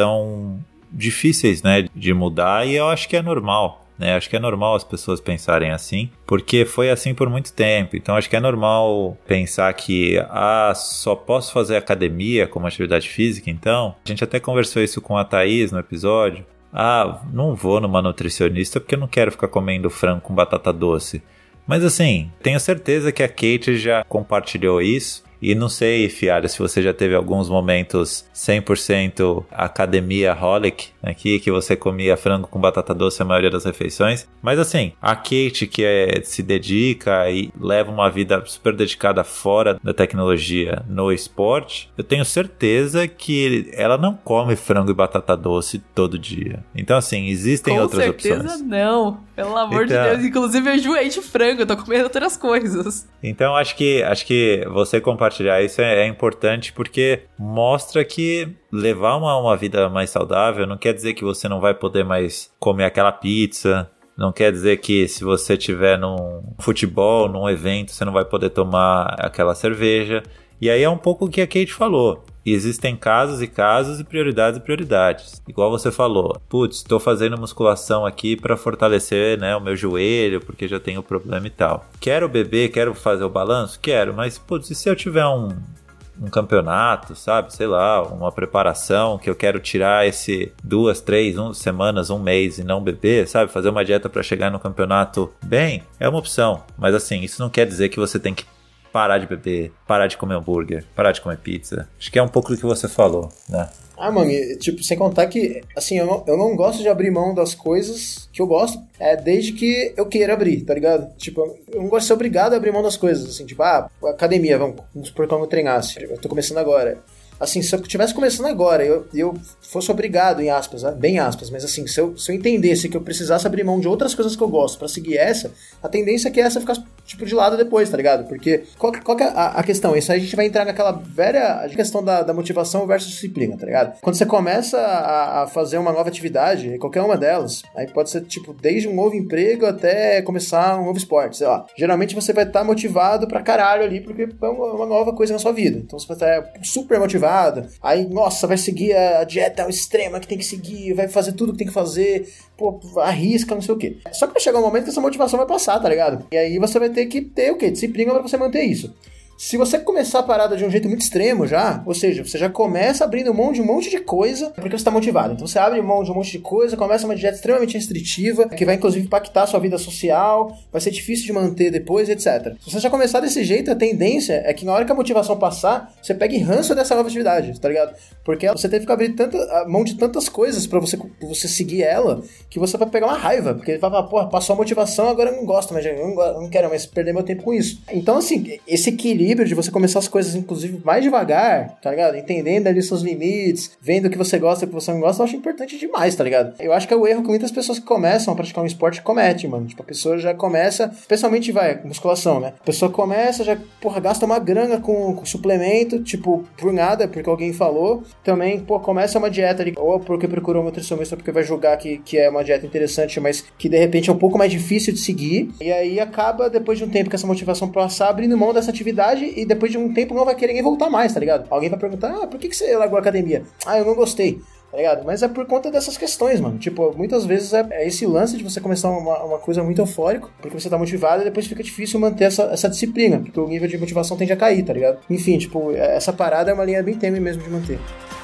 Speaker 1: são difíceis, né, de mudar, e eu acho que é normal. Né, acho que é normal as pessoas pensarem assim, porque foi assim por muito tempo. Então acho que é normal pensar que ah, só posso fazer academia como atividade física. Então a gente até conversou isso com a Thaís no episódio. Ah, não vou numa nutricionista porque eu não quero ficar comendo frango com batata doce. Mas assim, tenho certeza que a Kate já compartilhou isso. E não sei, Fiara, se você já teve alguns momentos cem por cento academia-holic aqui, que você comia frango com batata doce a maioria das refeições. Mas assim, a Kate que é, se dedica e leva uma vida super dedicada fora da tecnologia no esporte, eu tenho certeza que ela não come frango e batata doce todo dia. Então assim, existem
Speaker 2: com
Speaker 1: outras
Speaker 2: opções. Com certeza não, pelo amor então, de Deus. Inclusive eu enjoei de frango, eu tô comendo outras coisas.
Speaker 1: Então acho que, acho que você compartilhar isso é, é importante porque mostra que levar uma, uma vida mais saudável não quer dizer que você não vai poder mais comer aquela pizza, não quer dizer que se você estiver num futebol, num evento, você não vai poder tomar aquela cerveja. E aí é um pouco o que a Kate falou. Existem casos e casos e prioridades e prioridades. Igual você falou, putz, estou fazendo musculação aqui para fortalecer, né, o meu joelho, porque já tenho problema e tal. Quero beber, quero fazer o balanço? Quero, mas putz, e se eu tiver um, um campeonato, sabe, sei lá, uma preparação que eu quero tirar esse duas, três um, semanas, um mês e não beber, sabe, fazer uma dieta para chegar no campeonato bem, é uma opção. Mas assim, isso não quer dizer que você tem que parar de beber, parar de comer hambúrguer, parar de comer pizza. Acho que é um pouco do que você falou, né?
Speaker 3: Ah, mano, tipo, sem contar que, assim, eu não, eu não gosto de abrir mão das coisas que eu gosto, é, desde que eu queira abrir, tá ligado? Tipo, eu não gosto de ser obrigado a abrir mão das coisas, assim, tipo, ah, academia, vamos, vamos supor que eu treinasse, eu tô começando agora. Assim, se eu estivesse começando agora e eu, eu fosse obrigado, em aspas, né? Bem aspas, mas assim, se eu, se eu entendesse que eu precisasse abrir mão de outras coisas que eu gosto pra seguir essa, a tendência é que essa ficasse, tipo, de lado depois, tá ligado? Porque qual, qual que é a, a questão? Isso aí a gente vai entrar naquela velha questão da, da motivação versus disciplina, tá ligado? Quando você começa a, a fazer uma nova atividade, qualquer uma delas, aí pode ser, tipo, desde um novo emprego até começar um novo esporte, sei lá. Geralmente você vai estar motivado pra caralho ali, porque é uma, uma nova coisa na sua vida. Então você vai estar super motivado. Aí, nossa, vai seguir a dieta extrema que tem que seguir, vai fazer tudo que tem que fazer, pô, arrisca, não sei o quê. Só que vai chegar um momento que essa motivação vai passar, tá ligado? E aí você vai ter que ter o quê? Disciplina pra você manter isso. Se você começar a parada de um jeito muito extremo já, ou seja, você já começa abrindo mão de um monte de coisa porque você está motivado. Então você abre mão de um monte de coisa, começa uma dieta extremamente restritiva, que vai inclusive impactar a sua vida social, vai ser difícil de manter depois, etcétera. Se você já começar desse jeito, a tendência é que na hora que a motivação passar, você pegue ranço dessa nova atividade, tá ligado? Porque você teve que abrir tanta, a mão de tantas coisas pra você, pra você seguir ela, que você vai pegar uma raiva, porque ele vai falar, porra, passou a motivação, agora eu não gosto, mas eu não, eu não quero mais perder meu tempo com isso. Então, assim, esse equilíbrio de você começar as coisas, inclusive, mais devagar, tá ligado? Entendendo ali seus limites, vendo o que você gosta e o que você não gosta, eu acho importante demais, tá ligado? Eu acho que é o erro que muitas pessoas que começam a praticar um esporte cometem, mano. Tipo, a pessoa já começa, especialmente, vai, musculação, né? A pessoa começa, já, porra, gasta uma grana com, com suplemento, tipo, por nada, porque alguém falou. Também, pô, começa uma dieta ali, ou porque procurou um nutricionista, porque vai julgar que, que é uma dieta interessante, mas que, de repente, é um pouco mais difícil de seguir. E aí acaba, depois de um tempo que essa motivação passar, abrindo mão dessa atividade e depois de um tempo não vai querer nem voltar mais, tá ligado? Alguém vai perguntar, ah, por que, que você largou a academia? Ah, eu não gostei, tá ligado? Mas é por conta dessas questões, mano. Tipo, muitas vezes é, é esse lance de você começar uma, uma coisa muito eufórico, porque você tá motivado e depois fica difícil manter essa, essa disciplina, porque o nível de motivação tende a cair, tá ligado? Enfim, tipo, essa parada é uma linha bem tênue mesmo de manter.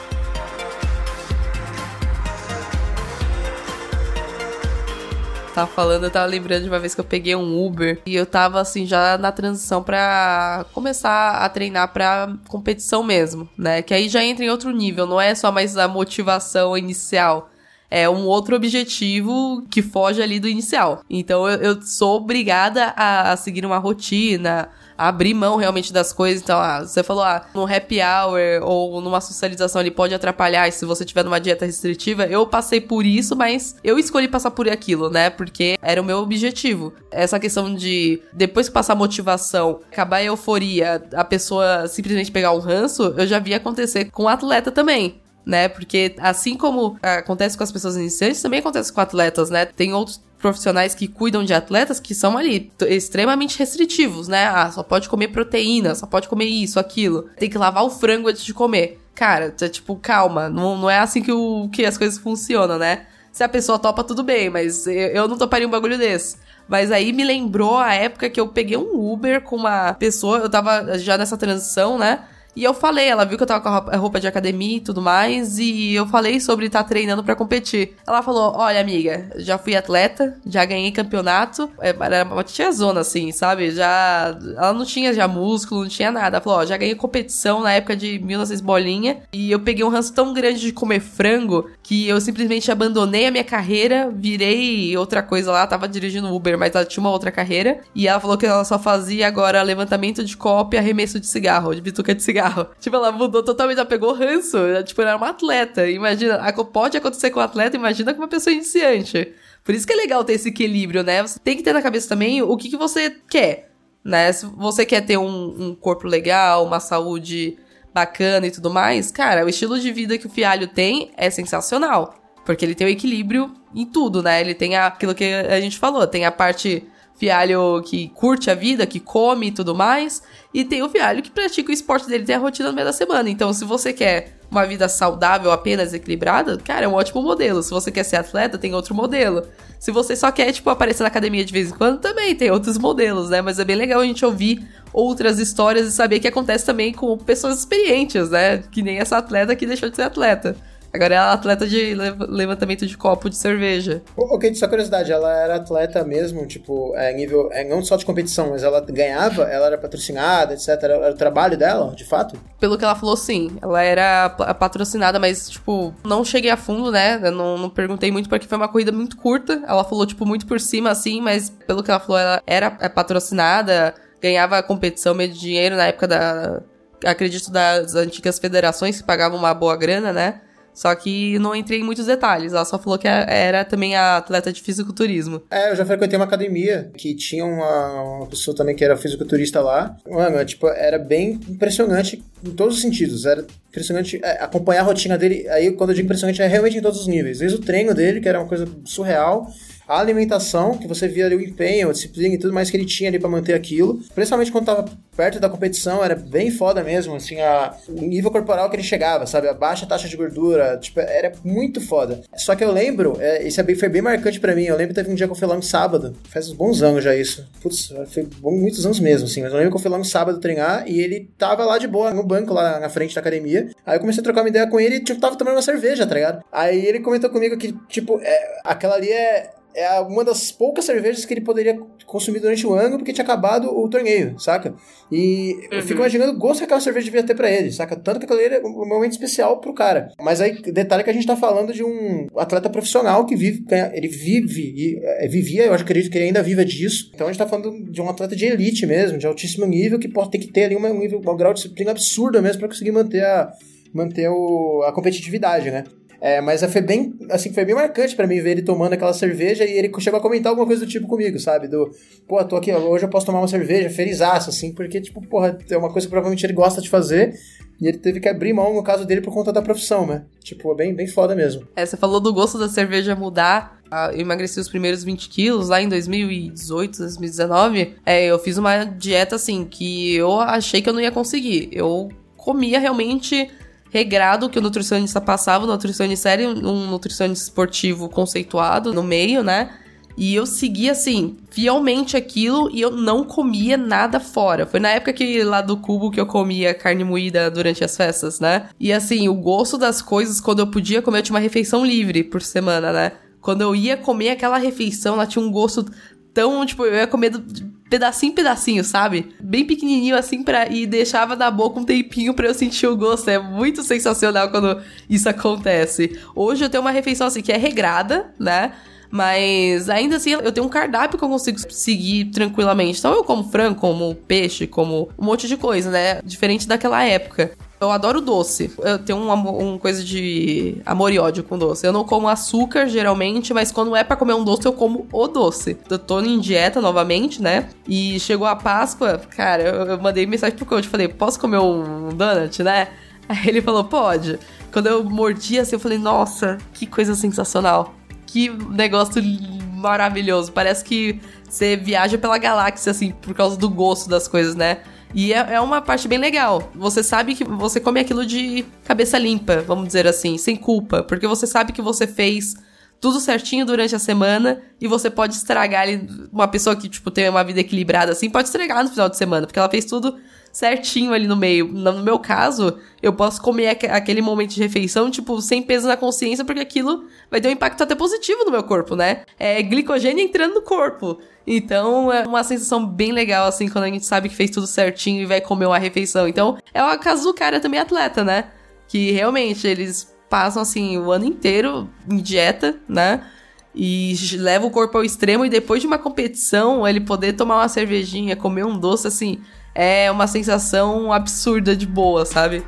Speaker 2: Tava falando, eu tava lembrando de uma vez que eu peguei um Uber e eu tava assim já na transição pra começar a treinar pra competição mesmo, né? Que aí já entra em outro nível, não é só mais a motivação inicial. é um outro objetivo que foge ali do inicial. Então eu, eu sou obrigada a, a seguir uma rotina, a abrir mão realmente das coisas. Então, ah, você falou, ah, num happy hour ou numa socialização ele pode atrapalhar, e se você tiver numa dieta restritiva, eu passei por isso, mas eu escolhi passar por aquilo, né, porque era o meu objetivo. Essa questão de, depois que passar a motivação, acabar a euforia, a pessoa simplesmente pegar um ranço, eu já vi acontecer com o atleta também, né, porque assim como acontece com as pessoas iniciantes, também acontece com atletas, né, tem outros profissionais que cuidam de atletas que são ali extremamente restritivos, né? Ah, só pode comer proteína, só pode comer isso, aquilo. Tem que lavar o frango antes de comer. Cara, é tipo, calma, não, não é assim que, o, que as coisas funcionam, né? Se a pessoa topa, tudo bem, mas eu, eu não toparia um bagulho desse. Mas aí me lembrou a época que eu peguei um Uber com uma pessoa, eu tava já nessa transição, né? E eu falei, ela viu que eu tava com a roupa de academia e tudo mais, e eu falei sobre estar treinando pra competir. Ela falou, olha amiga, já fui atleta, já ganhei campeonato, era uma tiazona assim, sabe? Já, ela não tinha já músculo, não tinha nada. Ela falou, ó, já ganhei competição na época de mil e novecentos bolinha, e eu peguei um ranço tão grande de comer frango, que eu simplesmente abandonei a minha carreira, virei outra coisa lá, tava dirigindo Uber, mas ela tinha uma outra carreira, e ela falou que ela só fazia agora levantamento de copo e arremesso de cigarro, de bituca de cigarro. Tipo, ela mudou totalmente, ela pegou ranço. Tipo, ela era uma atleta. Imagina, pode acontecer com um atleta, imagina com uma pessoa iniciante. Por isso que é legal ter esse equilíbrio, né? Você tem que ter na cabeça também o que, que você quer, né? Se você quer ter um, um corpo legal, uma saúde bacana e tudo mais, cara, o estilo de vida que o Fialho tem é sensacional. Porque ele tem o equilíbrio em tudo, né? Ele tem aquilo que a gente falou, tem a parte Fialho que curte a vida, que come e tudo mais, e tem o Fialho que pratica o esporte dele, tem a rotina no meio da semana. Então, se você quer uma vida saudável, apenas equilibrada, cara, é um ótimo modelo. Se você quer ser atleta, tem outro modelo. Se você só quer, tipo, aparecer na academia de vez em quando, também tem outros modelos, né? Mas é bem legal a gente ouvir outras histórias e saber que acontece também com pessoas experientes, né? Que nem essa atleta que deixou de ser atleta. Agora ela é atleta de levantamento de copo de cerveja.
Speaker 3: Ok, só curiosidade, ela era atleta mesmo, tipo, é, nível, é, não só de competição, mas ela ganhava, ela era patrocinada, etcétera. Era o trabalho dela, de fato?
Speaker 2: Pelo que ela falou, sim. Ela era patrocinada, mas, tipo, não cheguei a fundo, né? Eu não, não perguntei muito porque foi uma corrida muito curta. Ela falou, tipo, muito por cima, assim, mas pelo que ela falou, ela era patrocinada, ganhava competição, meio de dinheiro na época da... acredito, das antigas federações que pagavam uma boa grana, né? Só que não entrei em muitos detalhes. Ela só falou que era também a atleta de fisiculturismo.
Speaker 3: É, eu já frequentei uma academia que tinha uma, uma pessoa também que era fisiculturista lá. Mano, tipo, era bem impressionante em todos os sentidos. Era impressionante é, acompanhar a rotina dele. Aí, quando eu digo impressionante, é realmente em todos os níveis. Desde o treino dele, que era uma coisa surreal, a alimentação, que você via ali o empenho, a disciplina e tudo mais que ele tinha ali pra manter aquilo. Principalmente quando tava perto da competição, era bem foda mesmo, assim, a, o nível corporal que ele chegava, sabe? A baixa taxa de gordura, tipo, era muito foda. Só que eu lembro, é, isso é bem, foi bem marcante pra mim, eu lembro que teve um dia que eu fui lá no sábado, faz uns bons anos já isso. Putz, foi muitos anos mesmo, assim, mas eu lembro que eu fui lá no sábado treinar e ele tava lá de boa, no banco, lá na frente da academia. Aí eu comecei a trocar uma ideia com ele e, tipo, tava tomando uma cerveja, tá ligado? Aí ele comentou comigo que, tipo, é, aquela ali é... é uma das poucas cervejas que ele poderia consumir durante o ano, porque tinha acabado o torneio, saca? E uhum. eu fico imaginando o gosto que aquela cerveja devia ter pra ele, saca? Tanto que aquilo ali era um momento especial pro cara. Mas aí, detalhe que a gente tá falando de um atleta profissional que vive, ele vive, e, é, vivia, eu acredito que ele ainda viva disso. Então a gente tá falando de um atleta de elite mesmo, de altíssimo nível, que pode ter que ter ali um, nível, um grau de disciplina absurdo mesmo pra conseguir manter a, manter o, a competitividade, né? É, mas foi bem, assim, foi bem marcante pra mim ver ele tomando aquela cerveja e ele chegou a comentar alguma coisa do tipo comigo, sabe? Do, pô, tô aqui, hoje eu posso tomar uma cerveja, felizaço, assim, porque, tipo, porra, é uma coisa que provavelmente ele gosta de fazer e ele teve que abrir mão, no caso dele, por conta da profissão, né? Tipo, é bem, bem foda mesmo.
Speaker 2: É, você falou do gosto da cerveja mudar. Eu emagreci os primeiros vinte quilos lá em dois mil e dezoito, dois mil e dezenove. É, eu fiz uma dieta, assim, que eu achei que eu não ia conseguir. Eu comia realmente... regrado que o nutricionista passava, o nutricionista era um nutricionista esportivo conceituado no meio, né? E eu seguia, assim, fielmente aquilo e eu não comia nada fora. Foi na época que lá do Cubo que eu comia carne moída durante as festas, né? E, assim, o gosto das coisas, quando eu podia comer, eu tinha uma refeição livre por semana, né? Quando eu ia comer aquela refeição, ela tinha um gosto tão, tipo, eu ia comer... Do... pedacinho, pedacinho, sabe? Bem pequenininho assim, pra, e deixava na boca um tempinho pra eu sentir o gosto. É muito sensacional quando isso acontece. Hoje eu tenho uma refeição assim, que é regrada, né? Mas ainda assim, eu tenho um cardápio que eu consigo seguir tranquilamente. Então eu como frango, como peixe, como um monte de coisa, né? Diferente daquela época. Eu adoro doce. Eu tenho uma um coisa de amor e ódio com doce. Eu não como açúcar, geralmente, mas quando é pra comer um doce, eu como o doce. Eu tô em dieta novamente, né? E chegou a Páscoa, cara, eu, eu mandei mensagem pro coach. Falei, posso comer um donut, né? Aí ele falou, pode. Quando eu mordi assim, eu falei, nossa, que coisa sensacional. Que negócio maravilhoso. Parece que você viaja pela galáxia, assim, por causa do gosto das coisas, né? E é, é uma parte bem legal. Você sabe que você come aquilo de cabeça limpa, vamos dizer assim, sem culpa. Porque você sabe que você fez tudo certinho durante a semana e você pode estragar ele. Uma pessoa que, tipo, tem uma vida equilibrada assim, pode estragar no final de semana, porque ela fez tudo certinho ali no meio. No meu caso, eu posso comer aquele momento de refeição, tipo, sem peso na consciência, porque aquilo vai ter um impacto até positivo no meu corpo, né? É glicogênio entrando no corpo. Então, é uma sensação bem legal, assim, quando a gente sabe que fez tudo certinho e vai comer uma refeição. Então, é o caso do cara também atleta, né? Que realmente, eles passam, assim, o ano inteiro em dieta, né? E leva o corpo ao extremo, e depois de uma competição, ele poder tomar uma cervejinha, comer um doce, assim, é uma sensação absurda de boa, sabe?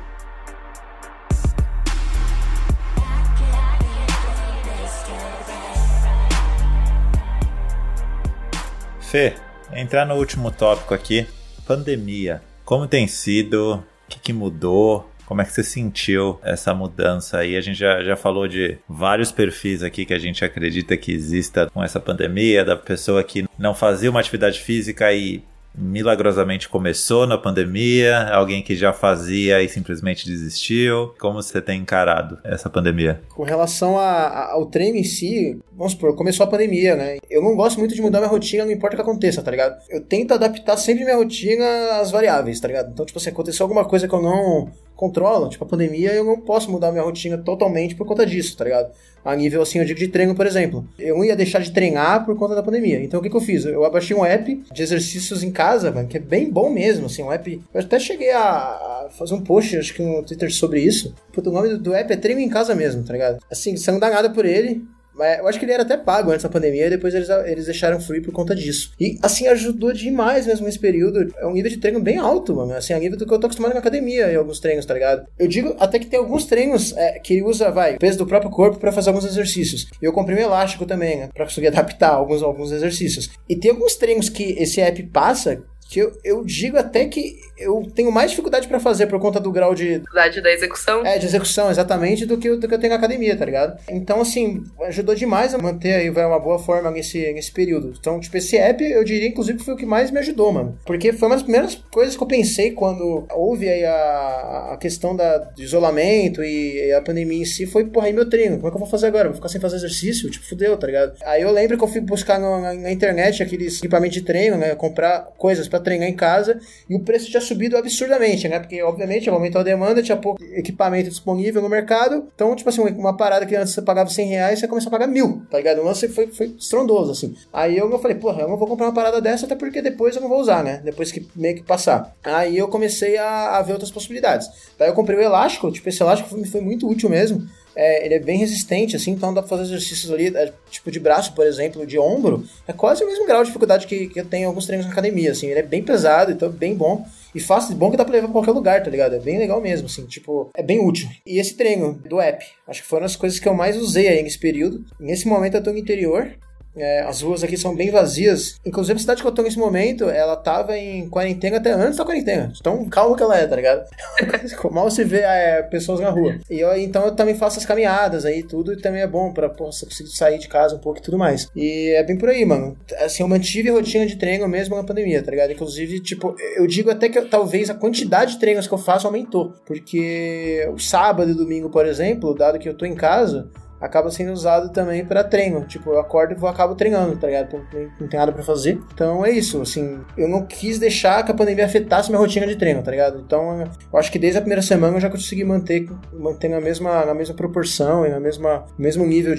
Speaker 1: Fê, entrar no último tópico aqui, pandemia. Como tem sido? O que, que mudou? Como é que você sentiu essa mudança aí? A gente já, já falou de vários perfis aqui que a gente acredita que exista com essa pandemia, da pessoa que não fazia uma atividade física e milagrosamente começou na pandemia, alguém que já fazia e simplesmente desistiu. Como você tem encarado essa pandemia?
Speaker 3: Com relação a, a, ao treino em si, vamos supor, começou a pandemia, né? Eu não gosto muito de mudar minha rotina, não importa o que aconteça, tá ligado? Eu tento adaptar sempre minha rotina às variáveis, tá ligado? Então, tipo assim, aconteceu alguma coisa que eu não controlo, tipo a pandemia, eu não posso mudar minha rotina totalmente por conta disso, tá ligado? A nível, assim, eu digo de treino, por exemplo. Eu não ia deixar de treinar por conta da pandemia. Então, o que que eu fiz? Eu abaixei um app de exercícios em casa, mano, que é bem bom mesmo, assim, um app... Eu até cheguei a, a fazer um post, acho que no Twitter, sobre isso. Puta, o nome do, do app é Treino em Casa mesmo, tá ligado? Assim, você não dá nada por ele... Mas eu acho que ele era até pago antes da pandemia, e depois eles, eles deixaram free por conta disso. E, assim, ajudou demais mesmo nesse período. É um nível de treino bem alto, mano. Assim, é um nível do que eu tô acostumado na academia em alguns treinos, tá ligado? Eu digo até que tem alguns treinos é, que ele usa, vai, peso do próprio corpo pra fazer alguns exercícios. E eu comprei um elástico também, né? Pra conseguir adaptar alguns, alguns exercícios. E tem alguns treinos que esse app passa... que eu, eu digo até que eu tenho mais dificuldade pra fazer por conta do grau de...
Speaker 2: Dificuldade da execução?
Speaker 3: É, de execução, exatamente, do que, do que eu tenho na academia, tá ligado? Então, assim, ajudou demais a manter aí, vai, uma boa forma nesse, nesse período. Então, tipo, esse app, eu diria, inclusive, foi o que mais me ajudou, mano. Porque foi uma das primeiras coisas que eu pensei quando houve aí a, a questão da, do isolamento e, e a pandemia em si, foi, porra, aí meu treino, como é que eu vou fazer agora? Vou ficar sem fazer exercício? Tipo, fudeu, tá ligado? Aí eu lembro que eu fui buscar no, na, na internet aqueles equipamentos de treino, né, comprar coisas pra treinar em casa, e o preço tinha subido absurdamente, né? Porque, obviamente, aumentou a demanda, tinha pouco equipamento disponível no mercado. Então, tipo assim, uma parada que antes você pagava cem reais, você começou a pagar mil, tá ligado? O lance foi, foi estrondoso, assim. Aí eu, eu falei, porra, eu não vou comprar uma parada dessa, até porque depois eu não vou usar, né? Depois que meio que passar. Aí eu comecei a, a ver outras possibilidades. Daí eu comprei o elástico, tipo, esse elástico foi, foi muito útil mesmo. É, ele é bem resistente, assim, então dá pra fazer exercícios ali, é, tipo de braço, por exemplo, de ombro, é quase o mesmo grau de dificuldade que, que eu tenho em alguns treinos na academia, assim, ele é bem pesado, então é bem bom, e fácil, bom que dá pra levar pra qualquer lugar, tá ligado? É bem legal mesmo, assim, tipo, é bem útil. E esse treino do app, acho que foram as coisas que eu mais usei aí nesse período. Nesse momento eu tô no interior, É, as ruas aqui são bem vazias. Inclusive a cidade que eu tô nesse momento, ela tava em quarentena até antes da quarentena. Tão calma que ela é, tá ligado? Mal se vê é, pessoas na rua. E eu, então eu também faço as caminhadas aí, tudo, e também é bom pra possa conseguir sair de casa um pouco e tudo mais. E é bem por aí, mano. Assim, eu mantive a rotina de treino mesmo na pandemia, tá ligado? Inclusive, tipo, eu digo até que eu, talvez a quantidade de treinos que eu faço aumentou. Porque o sábado e domingo, por exemplo, dado que eu tô em casa, acaba sendo usado também pra treino. Tipo, eu acordo e vou, acabo treinando, tá ligado? Não, não tem nada pra fazer. Então é isso, assim, eu não quis deixar que a pandemia afetasse minha rotina de treino, tá ligado? Então eu acho que desde a primeira semana eu já consegui manter, manter na mesma, na mesma proporção e na mesma, no mesmo nível de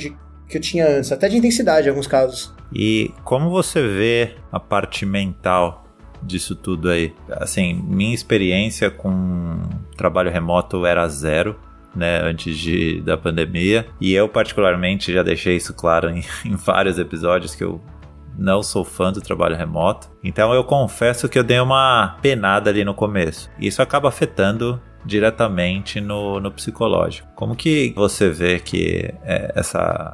Speaker 3: que eu tinha antes, até de intensidade em alguns casos.
Speaker 1: E como você vê a parte mental disso tudo aí? Assim, minha experiência com trabalho remoto era zero, né, antes de, da pandemia, e eu particularmente já deixei isso claro em, em vários episódios que eu não sou fã do trabalho remoto. Então eu confesso que eu dei uma penada ali no começo. E isso acaba afetando diretamente no, no psicológico. Como que você vê que é, essa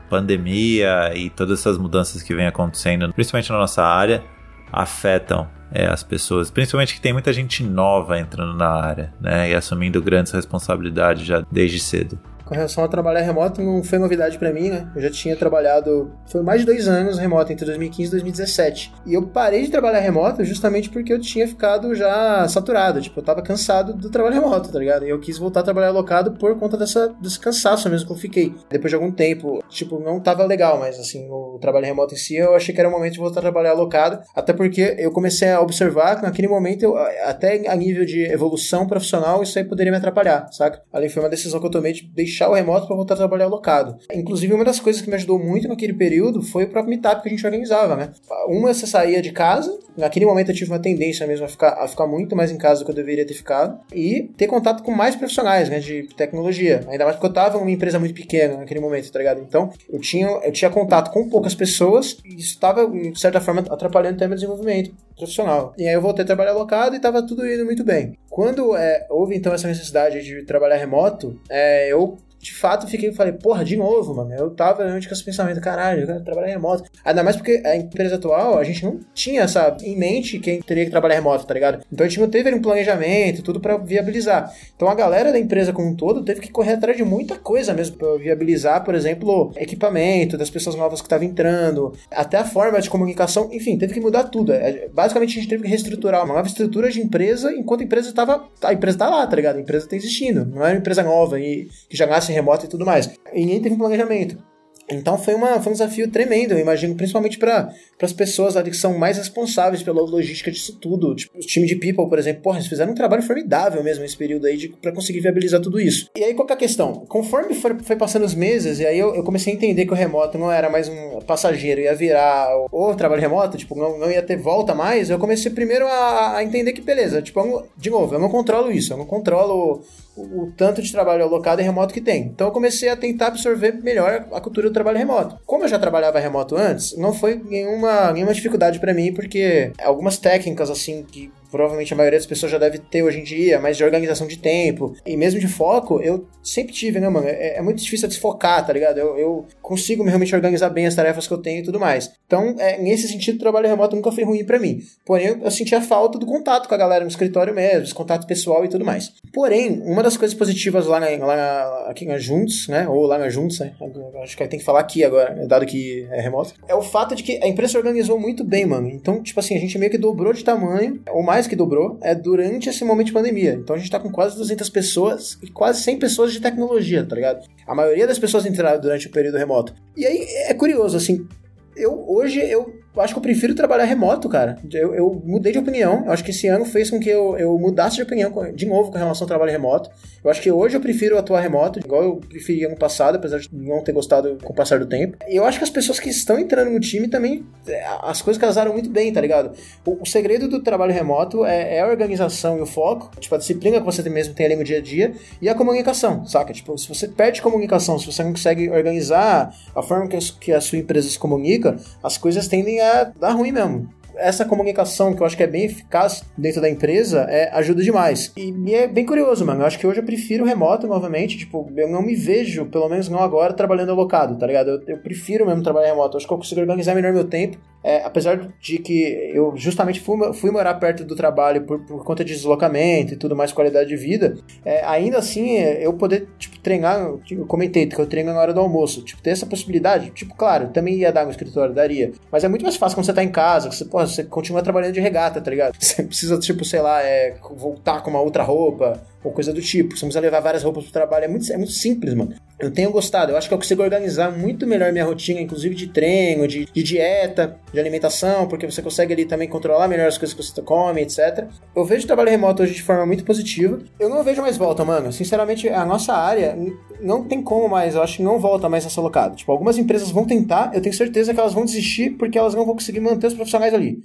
Speaker 1: pandemia e todas essas mudanças que vem acontecendo, principalmente na nossa área, afetam é, as pessoas, principalmente que tem muita gente nova entrando na área, né, e assumindo grandes responsabilidades já desde cedo?
Speaker 3: Com relação a trabalhar remoto, não foi novidade pra mim, né? Eu já tinha trabalhado, foi mais de dois anos remoto, entre dois mil e quinze e dois mil e dezessete. E eu parei de trabalhar remoto justamente porque eu tinha ficado já saturado. Tipo, eu tava cansado do trabalho remoto, tá ligado? E eu quis voltar a trabalhar alocado por conta dessa, desse cansaço mesmo que eu fiquei. Depois de algum tempo, tipo, não tava legal, mas assim, o trabalho remoto em si, eu achei que era o momento de voltar a trabalhar alocado. Até porque eu comecei a observar que naquele momento, eu, até a nível de evolução profissional, isso aí poderia me atrapalhar, saca? Ali foi uma decisão que eu tomei de deixar o remoto para voltar a trabalhar alocado. Inclusive, uma das coisas que me ajudou muito naquele período foi o próprio meetup que a gente organizava, né? Uma, você saía de casa, naquele momento eu tive uma tendência mesmo a ficar, a ficar muito mais em casa do que eu deveria ter ficado, e ter contato com mais profissionais, né, de tecnologia. Ainda mais porque eu tava numa empresa muito pequena naquele momento, tá ligado? Então, eu tinha, eu tinha contato com poucas pessoas, e isso estava, de certa forma, atrapalhando até meu desenvolvimento profissional. E aí eu voltei a trabalhar alocado e tava tudo indo muito bem. Quando é, houve, então, essa necessidade de trabalhar remoto, é, eu de fato, fiquei, falei, porra, de novo, mano. Eu tava realmente com esse pensamento, caralho, eu quero trabalhar remoto. Ainda mais porque a empresa atual, a gente não tinha, sabe, em mente quem teria que trabalhar remoto, tá ligado? Então a gente não teve um planejamento, tudo pra viabilizar. Então a galera da empresa como um todo teve que correr atrás de muita coisa mesmo pra viabilizar, por exemplo, equipamento das pessoas novas que estavam entrando, até a forma de comunicação, enfim, teve que mudar tudo. Basicamente a gente teve que reestruturar uma nova estrutura de empresa, enquanto a empresa tava, a empresa tá lá, tá ligado? A empresa tá existindo, não é uma empresa nova e que já nasce remoto e tudo mais. E ninguém teve um planejamento. Então foi, uma, foi um desafio tremendo, eu imagino, principalmente para as pessoas ali que são mais responsáveis pela logística disso tudo. Tipo, o time de people, por exemplo, porra, eles fizeram um trabalho formidável mesmo nesse período aí para conseguir viabilizar tudo isso. E aí qual que é a questão? Conforme foi, foi passando os meses, e aí eu, eu comecei a entender que o remoto não era mais um passageiro, ia virar o trabalho remoto, tipo, não, não ia ter volta mais, eu comecei primeiro a, a entender que, beleza, tipo, eu, de novo, eu não controlo isso, eu não controlo o, o tanto de trabalho alocado e remoto que tem. Então eu comecei a tentar absorver melhor a cultura do trabalho remoto. Como eu já trabalhava remoto antes, não foi nenhuma, nenhuma dificuldade pra mim, porque algumas técnicas, assim, que provavelmente a maioria das pessoas já deve ter hoje em dia, mas de organização de tempo e mesmo de foco, eu sempre tive, né, mano? É, é muito difícil desfocar, tá ligado? Eu, eu consigo realmente organizar bem as tarefas que eu tenho e tudo mais. Então, é, nesse sentido, o trabalho remoto nunca foi ruim pra mim. Porém, eu, eu sentia falta do contato com a galera no escritório mesmo, esse contato pessoal e tudo mais. Porém, uma das coisas positivas lá, na, lá na, aqui na Juntos, né? Ou lá na Juntos, né? Acho que tem que falar aqui agora, dado que é remoto. É o fato de que a empresa se organizou muito bem, mano. Então, tipo assim, a gente meio que dobrou de tamanho, ou mais que dobrou, é durante esse momento de pandemia. Então a gente tá com quase duzentas pessoas e quase cem pessoas de tecnologia, tá ligado? A maioria das pessoas entraram durante o período remoto. E aí é curioso, assim, eu hoje eu acho que eu prefiro trabalhar remoto, cara. Eu, eu mudei de opinião. Eu acho que esse ano fez com que eu, eu mudasse de opinião de novo com relação ao trabalho remoto. Eu acho que hoje eu prefiro atuar remoto, igual eu preferia no passado, apesar de não ter gostado com o passar do tempo. E eu acho que as pessoas que estão entrando no time também, as coisas casaram muito bem, tá ligado? O, o segredo do trabalho remoto é, é a organização e o foco, tipo, a disciplina que você mesmo tem ali no dia a dia e a comunicação, saca? Tipo, se você perde comunicação, se você não consegue organizar a forma que a, que a sua empresa se comunica, as coisas tendem a dar ruim mesmo. Essa comunicação, que eu acho que é bem eficaz dentro da empresa, é, ajuda demais. E, e é bem curioso, mano. Eu acho que hoje eu prefiro remoto novamente. Tipo, eu não me vejo, pelo menos não agora, trabalhando alocado, tá ligado? Eu, eu prefiro mesmo trabalhar remoto. Eu acho que eu consigo organizar melhor meu tempo. É, apesar de que eu justamente fui, fui morar perto do trabalho por, por conta de deslocamento e tudo mais, qualidade de vida, é, ainda assim, eu poder, tipo, treinar, eu comentei que eu treino na hora do almoço, tipo, ter essa possibilidade, tipo, claro, também ia dar no escritório, daria, mas é muito mais fácil quando você tá em casa, que você, porra, você continua trabalhando de regata, tá ligado? Você precisa, tipo, sei lá, é, voltar com uma outra roupa, ou coisa do tipo. Você não precisa levar várias roupas pro trabalho, é muito, é muito simples, mano. Eu tenho gostado, eu acho que eu consigo organizar muito melhor minha rotina, inclusive de treino, de, de dieta, de alimentação, porque você consegue ali também controlar melhor as coisas que você come, etcétera. Eu vejo o trabalho remoto hoje de forma muito positiva. Eu não vejo mais volta, mano. Sinceramente, a nossa área não tem como mais, eu acho que não volta mais a ser alocado. Tipo, algumas empresas vão tentar, eu tenho certeza que elas vão desistir porque elas não vão conseguir manter os profissionais ali.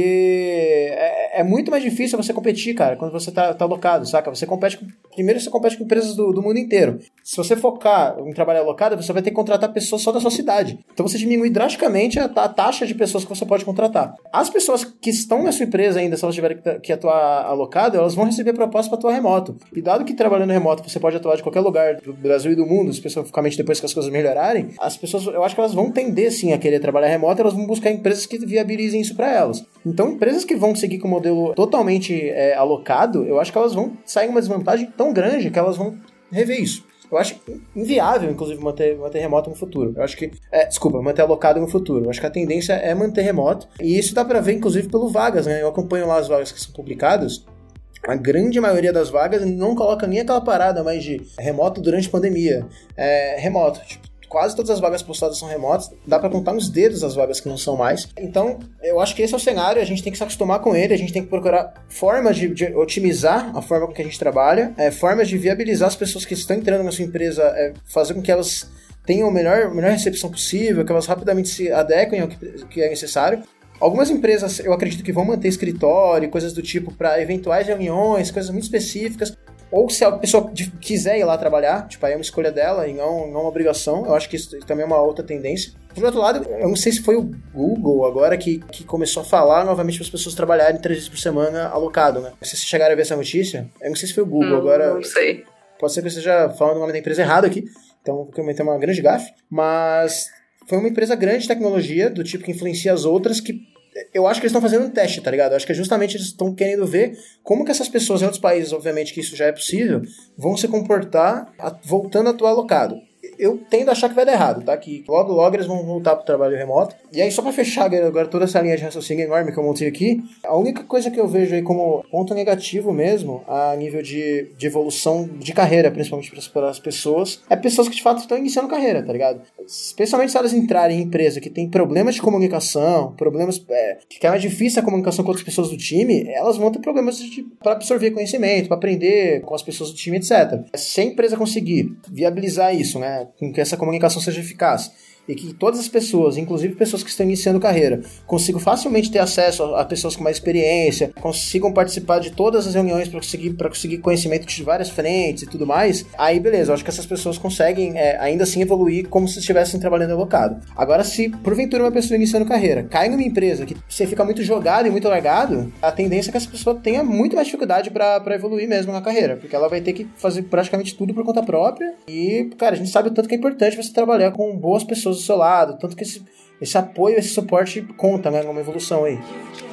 Speaker 3: Porque é, é muito mais difícil você competir, cara, quando você tá, tá alocado, saca? Você compete com, primeiro você compete com empresas do, do mundo inteiro. Se você focar em trabalho alocado, você vai ter que contratar pessoas só da sua cidade. Então você diminui drasticamente a, a taxa de pessoas que você pode contratar. As pessoas que estão na sua empresa ainda, se elas tiverem que, que atuar alocado, elas vão receber proposta para atuar remoto. E dado que trabalhando remoto você pode atuar de qualquer lugar do Brasil e do mundo, especificamente depois que as coisas melhorarem, as pessoas, eu acho que elas vão tender sim a querer trabalhar remoto, elas vão buscar empresas que viabilizem isso para elas. Então empresas que vão seguir com o modelo totalmente é, alocado, eu acho que elas vão sair uma desvantagem tão grande que elas vão rever isso. Eu acho inviável, inclusive, manter, manter remoto no futuro. Eu acho que... É, desculpa, manter alocado no futuro. Eu acho que a tendência é manter remoto. E isso dá pra ver, inclusive, pelo vagas, né? Eu acompanho lá as vagas que são publicadas. A grande maioria das vagas não coloca nem aquela parada mais de remoto durante pandemia. É remoto, tipo, quase todas as vagas postadas são remotas, dá pra contar nos dedos as vagas que não são mais. Então, eu acho que esse é o cenário, a gente tem que se acostumar com ele, a gente tem que procurar formas de, de otimizar a forma com que a gente trabalha, é, formas de viabilizar as pessoas que estão entrando na sua empresa, é, fazer com que elas tenham a melhor, melhor recepção possível, que elas rapidamente se adequem ao que, que é necessário. Algumas empresas, eu acredito que vão manter escritório, coisas do tipo, para eventuais reuniões, coisas muito específicas. Ou se a pessoa quiser ir lá trabalhar, tipo, aí é uma escolha dela e não, não uma obrigação. Eu acho que isso também é uma outra tendência. Por outro lado, eu não sei se foi o Google agora que, que começou a falar novamente para as pessoas trabalharem três vezes por semana alocado, né? Se vocês chegaram a ver essa notícia, eu não sei se foi o Google
Speaker 2: não,
Speaker 3: agora.
Speaker 2: Não sei.
Speaker 3: Pode ser que eu esteja falando o nome da empresa errado aqui, então vou cometer uma grande gafe. Mas foi uma empresa grande de tecnologia, do tipo que influencia as outras, que eu acho que eles estão fazendo um teste, tá ligado? Eu acho que é justamente eles estão querendo ver como que essas pessoas em outros países, obviamente que isso já é possível, vão se comportar a, voltando a atuar alocado. Eu tendo a achar que vai dar errado, tá? Que logo, logo eles vão voltar pro trabalho remoto. E aí, só pra fechar agora toda essa linha de raciocínio enorme que eu montei aqui, a única coisa que eu vejo aí como ponto negativo mesmo, a nível de, de evolução de carreira, principalmente para as pessoas, é pessoas que de fato estão iniciando carreira, tá ligado? Especialmente se elas entrarem em empresa que tem problemas de comunicação, problemas é, que é mais difícil a comunicação com outras pessoas do time, elas vão ter problemas para absorver conhecimento, para aprender com as pessoas do time, etcétera. Se a empresa conseguir viabilizar isso, né, com que essa comunicação seja eficaz e que todas as pessoas, inclusive pessoas que estão iniciando carreira, consigam facilmente ter acesso a pessoas com mais experiência, consigam participar de todas as reuniões para conseguir, para conseguir conhecimento de várias frentes e tudo mais, aí beleza, eu acho que essas pessoas conseguem é, ainda assim evoluir como se estivessem trabalhando alocado. Agora, se porventura uma pessoa iniciando carreira cai numa empresa que você fica muito jogado e muito largado, a tendência é que essa pessoa tenha muito mais dificuldade para evoluir mesmo na carreira, porque ela vai ter que fazer praticamente tudo por conta própria e, cara, a gente sabe o tanto que é importante você trabalhar com boas pessoas do seu lado, tanto que esse, esse apoio, esse suporte conta, né, numa evolução aí.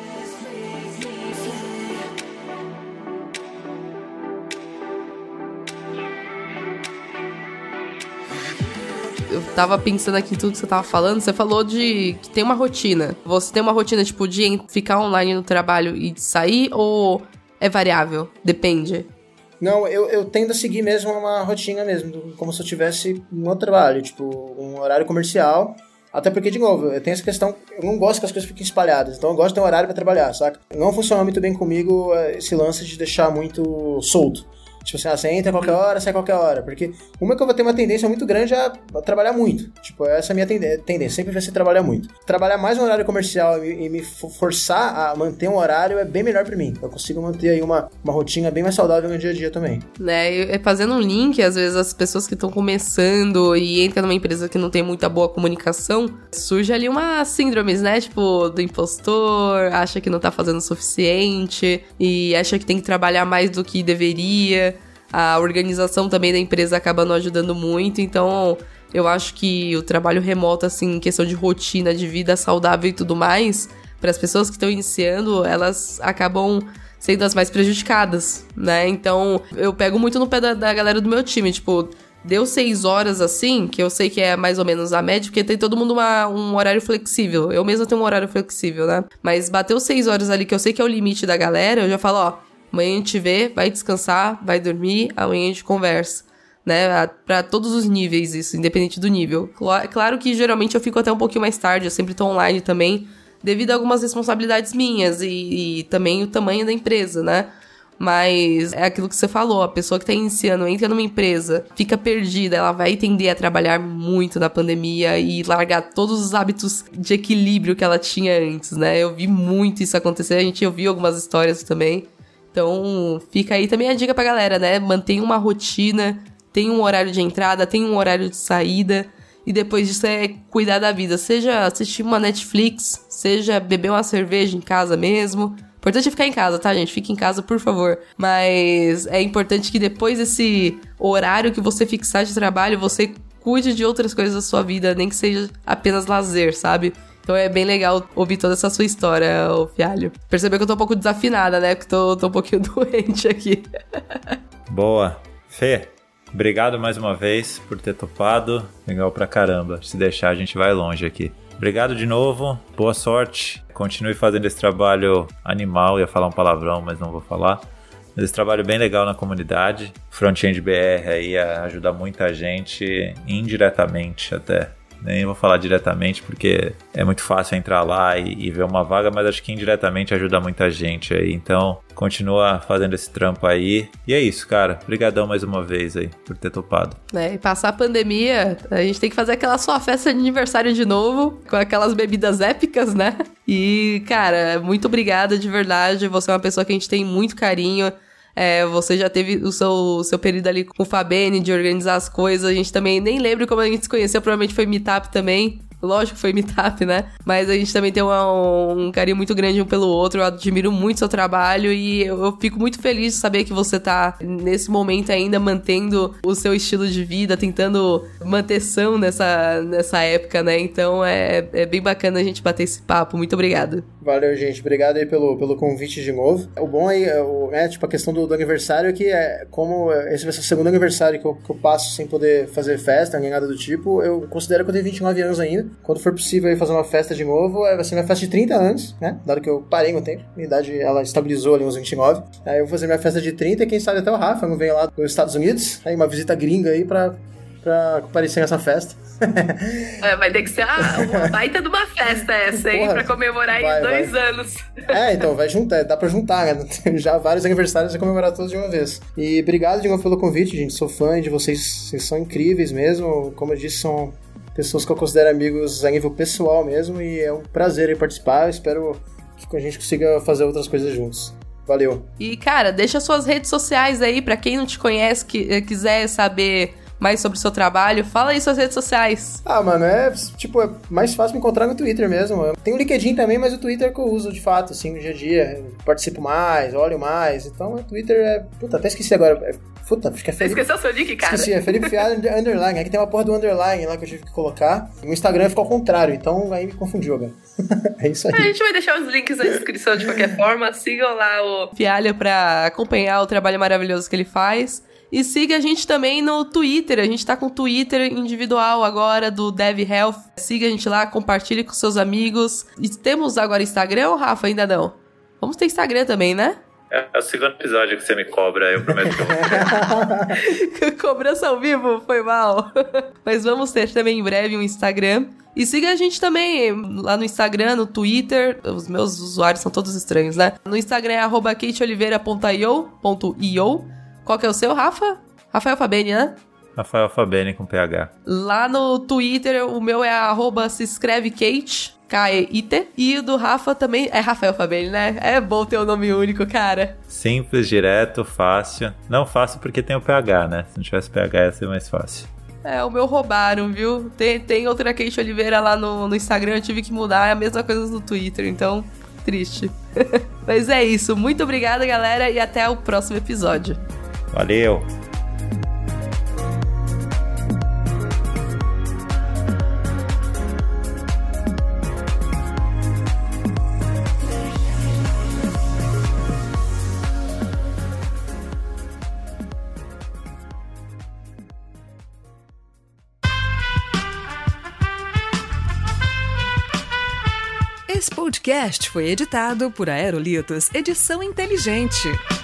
Speaker 2: Eu tava pensando aqui em tudo que você tava falando, você falou de que tem uma rotina. Você tem uma rotina, tipo, de ficar online no trabalho e sair, ou é variável? Depende.
Speaker 3: Não, eu, eu tendo a seguir mesmo uma rotina mesmo, como se eu tivesse no trabalho, tipo, um horário comercial. Até porque, de novo, eu tenho essa questão, eu não gosto que as coisas fiquem espalhadas, então eu gosto de ter um horário pra trabalhar, saca? Não funciona muito bem comigo esse lance de deixar muito solto. Tipo assim, ah, você entra a qualquer hora, sai a qualquer hora. Porque uma que eu vou ter uma tendência muito grande a trabalhar muito. Tipo, essa é a minha tendência. Sempre vai ser trabalhar muito. Trabalhar mais um horário comercial e, e me forçar a manter um horário é bem melhor pra mim. Eu consigo manter aí uma, uma rotina bem mais saudável no dia a dia também.
Speaker 2: Né, fazendo um link, às vezes as pessoas que estão começando e entram numa empresa que não tem muita boa comunicação, surge ali uma síndromes, né? Tipo, do impostor, acha que não tá fazendo o suficiente e acha que tem que trabalhar mais do que deveria. A organização também da empresa acaba não ajudando muito, então eu acho que o trabalho remoto, assim, em questão de rotina, de vida saudável e tudo mais, para as pessoas que estão iniciando, elas acabam sendo as mais prejudicadas, né? Então, eu pego muito no pé da, da galera do meu time, tipo, deu seis horas assim, que eu sei que é mais ou menos a média, porque tem todo mundo uma, um horário flexível. Eu mesma tenho um horário flexível, né? Mas bateu seis horas ali, que eu sei que é o limite da galera, eu já falo, ó, Amanhã a gente vê, vai descansar, vai dormir, amanhã a gente conversa, né? Pra todos os níveis isso, independente do nível. Claro que geralmente eu fico até um pouquinho mais tarde, eu sempre tô online também, devido a algumas responsabilidades minhas e, e também o tamanho da empresa, né? Mas é aquilo que você falou, a pessoa que tá iniciando, entra numa empresa, fica perdida, ela vai tender a trabalhar muito na pandemia e largar todos os hábitos de equilíbrio que ela tinha antes, né? Eu vi muito isso acontecer, a gente ouviu algumas histórias também. Então, fica aí também a dica pra galera, né? Mantenha uma rotina, tem um horário de entrada, tem um horário de saída. E depois disso é cuidar da vida. Seja assistir uma Netflix, seja beber uma cerveja em casa mesmo. O importante é ficar em casa, tá, gente? Fique em casa, por favor. Mas é importante que depois desse horário que você fixar de trabalho, você cuide de outras coisas da sua vida, nem que seja apenas lazer, sabe? Então é bem legal ouvir toda essa sua história, ô Fialho. Percebeu que eu tô um pouco desafinada, né? Porque tô, tô um pouquinho doente aqui.
Speaker 1: Boa. Fê, obrigado mais uma vez por ter topado. Legal pra caramba. Se deixar, a gente vai longe aqui. Obrigado de novo. Boa sorte. Continue fazendo esse trabalho animal. Ia falar um palavrão, mas não vou falar. Mas esse trabalho bem legal na comunidade. Frontend B R aí ajuda muita gente, indiretamente até. Nem vou falar diretamente porque é muito fácil entrar lá e, e ver uma vaga, mas acho que indiretamente ajuda muita gente aí. Então, continua fazendo esse trampo aí. E é isso, cara. Obrigadão mais uma vez aí por ter topado.
Speaker 2: É, e passar a pandemia, a gente tem que fazer aquela sua festa de aniversário de novo, com aquelas bebidas épicas, né? E, cara, muito obrigada de verdade. Você é uma pessoa que a gente tem muito carinho. É, você já teve o seu, o seu período ali com o Fabene de organizar as coisas. A gente também nem lembra como a gente se conheceu, provavelmente foi Meetup também. Lógico que foi Meetup, né? Mas a gente também tem uma, um carinho muito grande um pelo outro. Eu admiro muito seu trabalho e eu, eu fico muito feliz de saber que você tá, nesse momento ainda, mantendo o seu estilo de vida, tentando manter são nessa, nessa época, né? Então é, é bem bacana a gente bater esse papo. Muito obrigada.
Speaker 3: Valeu, gente. Obrigado aí pelo, pelo convite de novo. O bom aí, é, é tipo, a questão do, do aniversário é que é como esse vai ser o segundo aniversário que eu, que eu passo sem poder fazer festa, nem nada do tipo. Eu considero que eu tenho vinte e nove anos ainda. Quando for possível aí fazer uma festa de novo, vai ser minha festa de trinta anos, né? Dado que eu parei um tempo. Minha idade, ela estabilizou ali uns vinte e nove. Aí eu vou fazer minha festa de trinta e quem sabe até o Rafa não veio lá dos Estados Unidos. Aí uma visita gringa aí pra, pra comparecer nessa festa.
Speaker 2: É, vai ter que ser uma baita de uma festa essa aí, Porra, pra comemorar vai, aí dois vai. anos.
Speaker 3: É, então, vai juntar, dá pra juntar, né? Já vários aniversários, vai comemorar todos de uma vez. E obrigado de novo pelo convite, gente. Sou fã de vocês, vocês são incríveis mesmo. Como eu disse, são pessoas que eu considero amigos a nível pessoal mesmo, e é um prazer aí participar. Eu espero que a gente consiga fazer outras coisas juntos. Valeu.
Speaker 2: E, cara, deixa suas redes sociais aí, pra quem não te conhece, que quiser saber mais sobre o seu trabalho, fala aí suas redes sociais.
Speaker 3: Ah, mano, é, tipo, é mais fácil me encontrar no Twitter mesmo. Tem o LinkedIn também, mas o Twitter é que eu uso, de fato, assim, no dia a dia. Eu participo mais, olho mais, então o Twitter é... Puta, até esqueci agora. É, puta, acho que é Felipe...
Speaker 2: Você esqueceu o seu link, cara?
Speaker 3: Esqueci, é Felipe Fialho Underline. É que tem uma porra do Underline lá que eu tive que colocar. No Instagram ficou ao contrário, então aí me confundiu agora. É isso aí.
Speaker 2: A gente vai deixar os links na descrição de qualquer forma. Sigam lá o Fialho pra acompanhar o trabalho maravilhoso que ele faz. E siga a gente também no Twitter. A gente tá com o Twitter individual agora do Dev Health. Siga a gente lá, compartilhe com seus amigos. E temos agora Instagram ou, Rafa? Ainda não? Vamos ter Instagram também, né?
Speaker 1: É, é o segundo episódio que você me cobra, eu prometo que eu vou.
Speaker 2: Cobrança ao vivo, foi mal. Mas vamos ter também em breve um Instagram. E siga a gente também lá no Instagram, no Twitter. Os meus usuários são todos estranhos, né? No Instagram é arroba kate oliveira ponto io. Qual que é o seu, Rafa? Rafael Fabene, né?
Speaker 1: Rafael Fabene com P H.
Speaker 2: Lá no Twitter, o meu é arroba se escreve Kate, K E I T. E o do Rafa também é Rafael Fabene, né? É bom ter um nome único, cara.
Speaker 1: Simples, direto, fácil. Não fácil porque tem o P H, né? Se não tivesse P H ia ser mais fácil.
Speaker 2: É, o meu roubaram, viu? Tem, tem outra Kate Oliveira lá no, no Instagram, eu tive que mudar. É a mesma coisa no Twitter, então... triste. Mas é isso. Muito obrigada, galera, e até o próximo episódio.
Speaker 1: Valeu!
Speaker 4: Esse podcast foi editado por Aerolitos Edição Inteligente.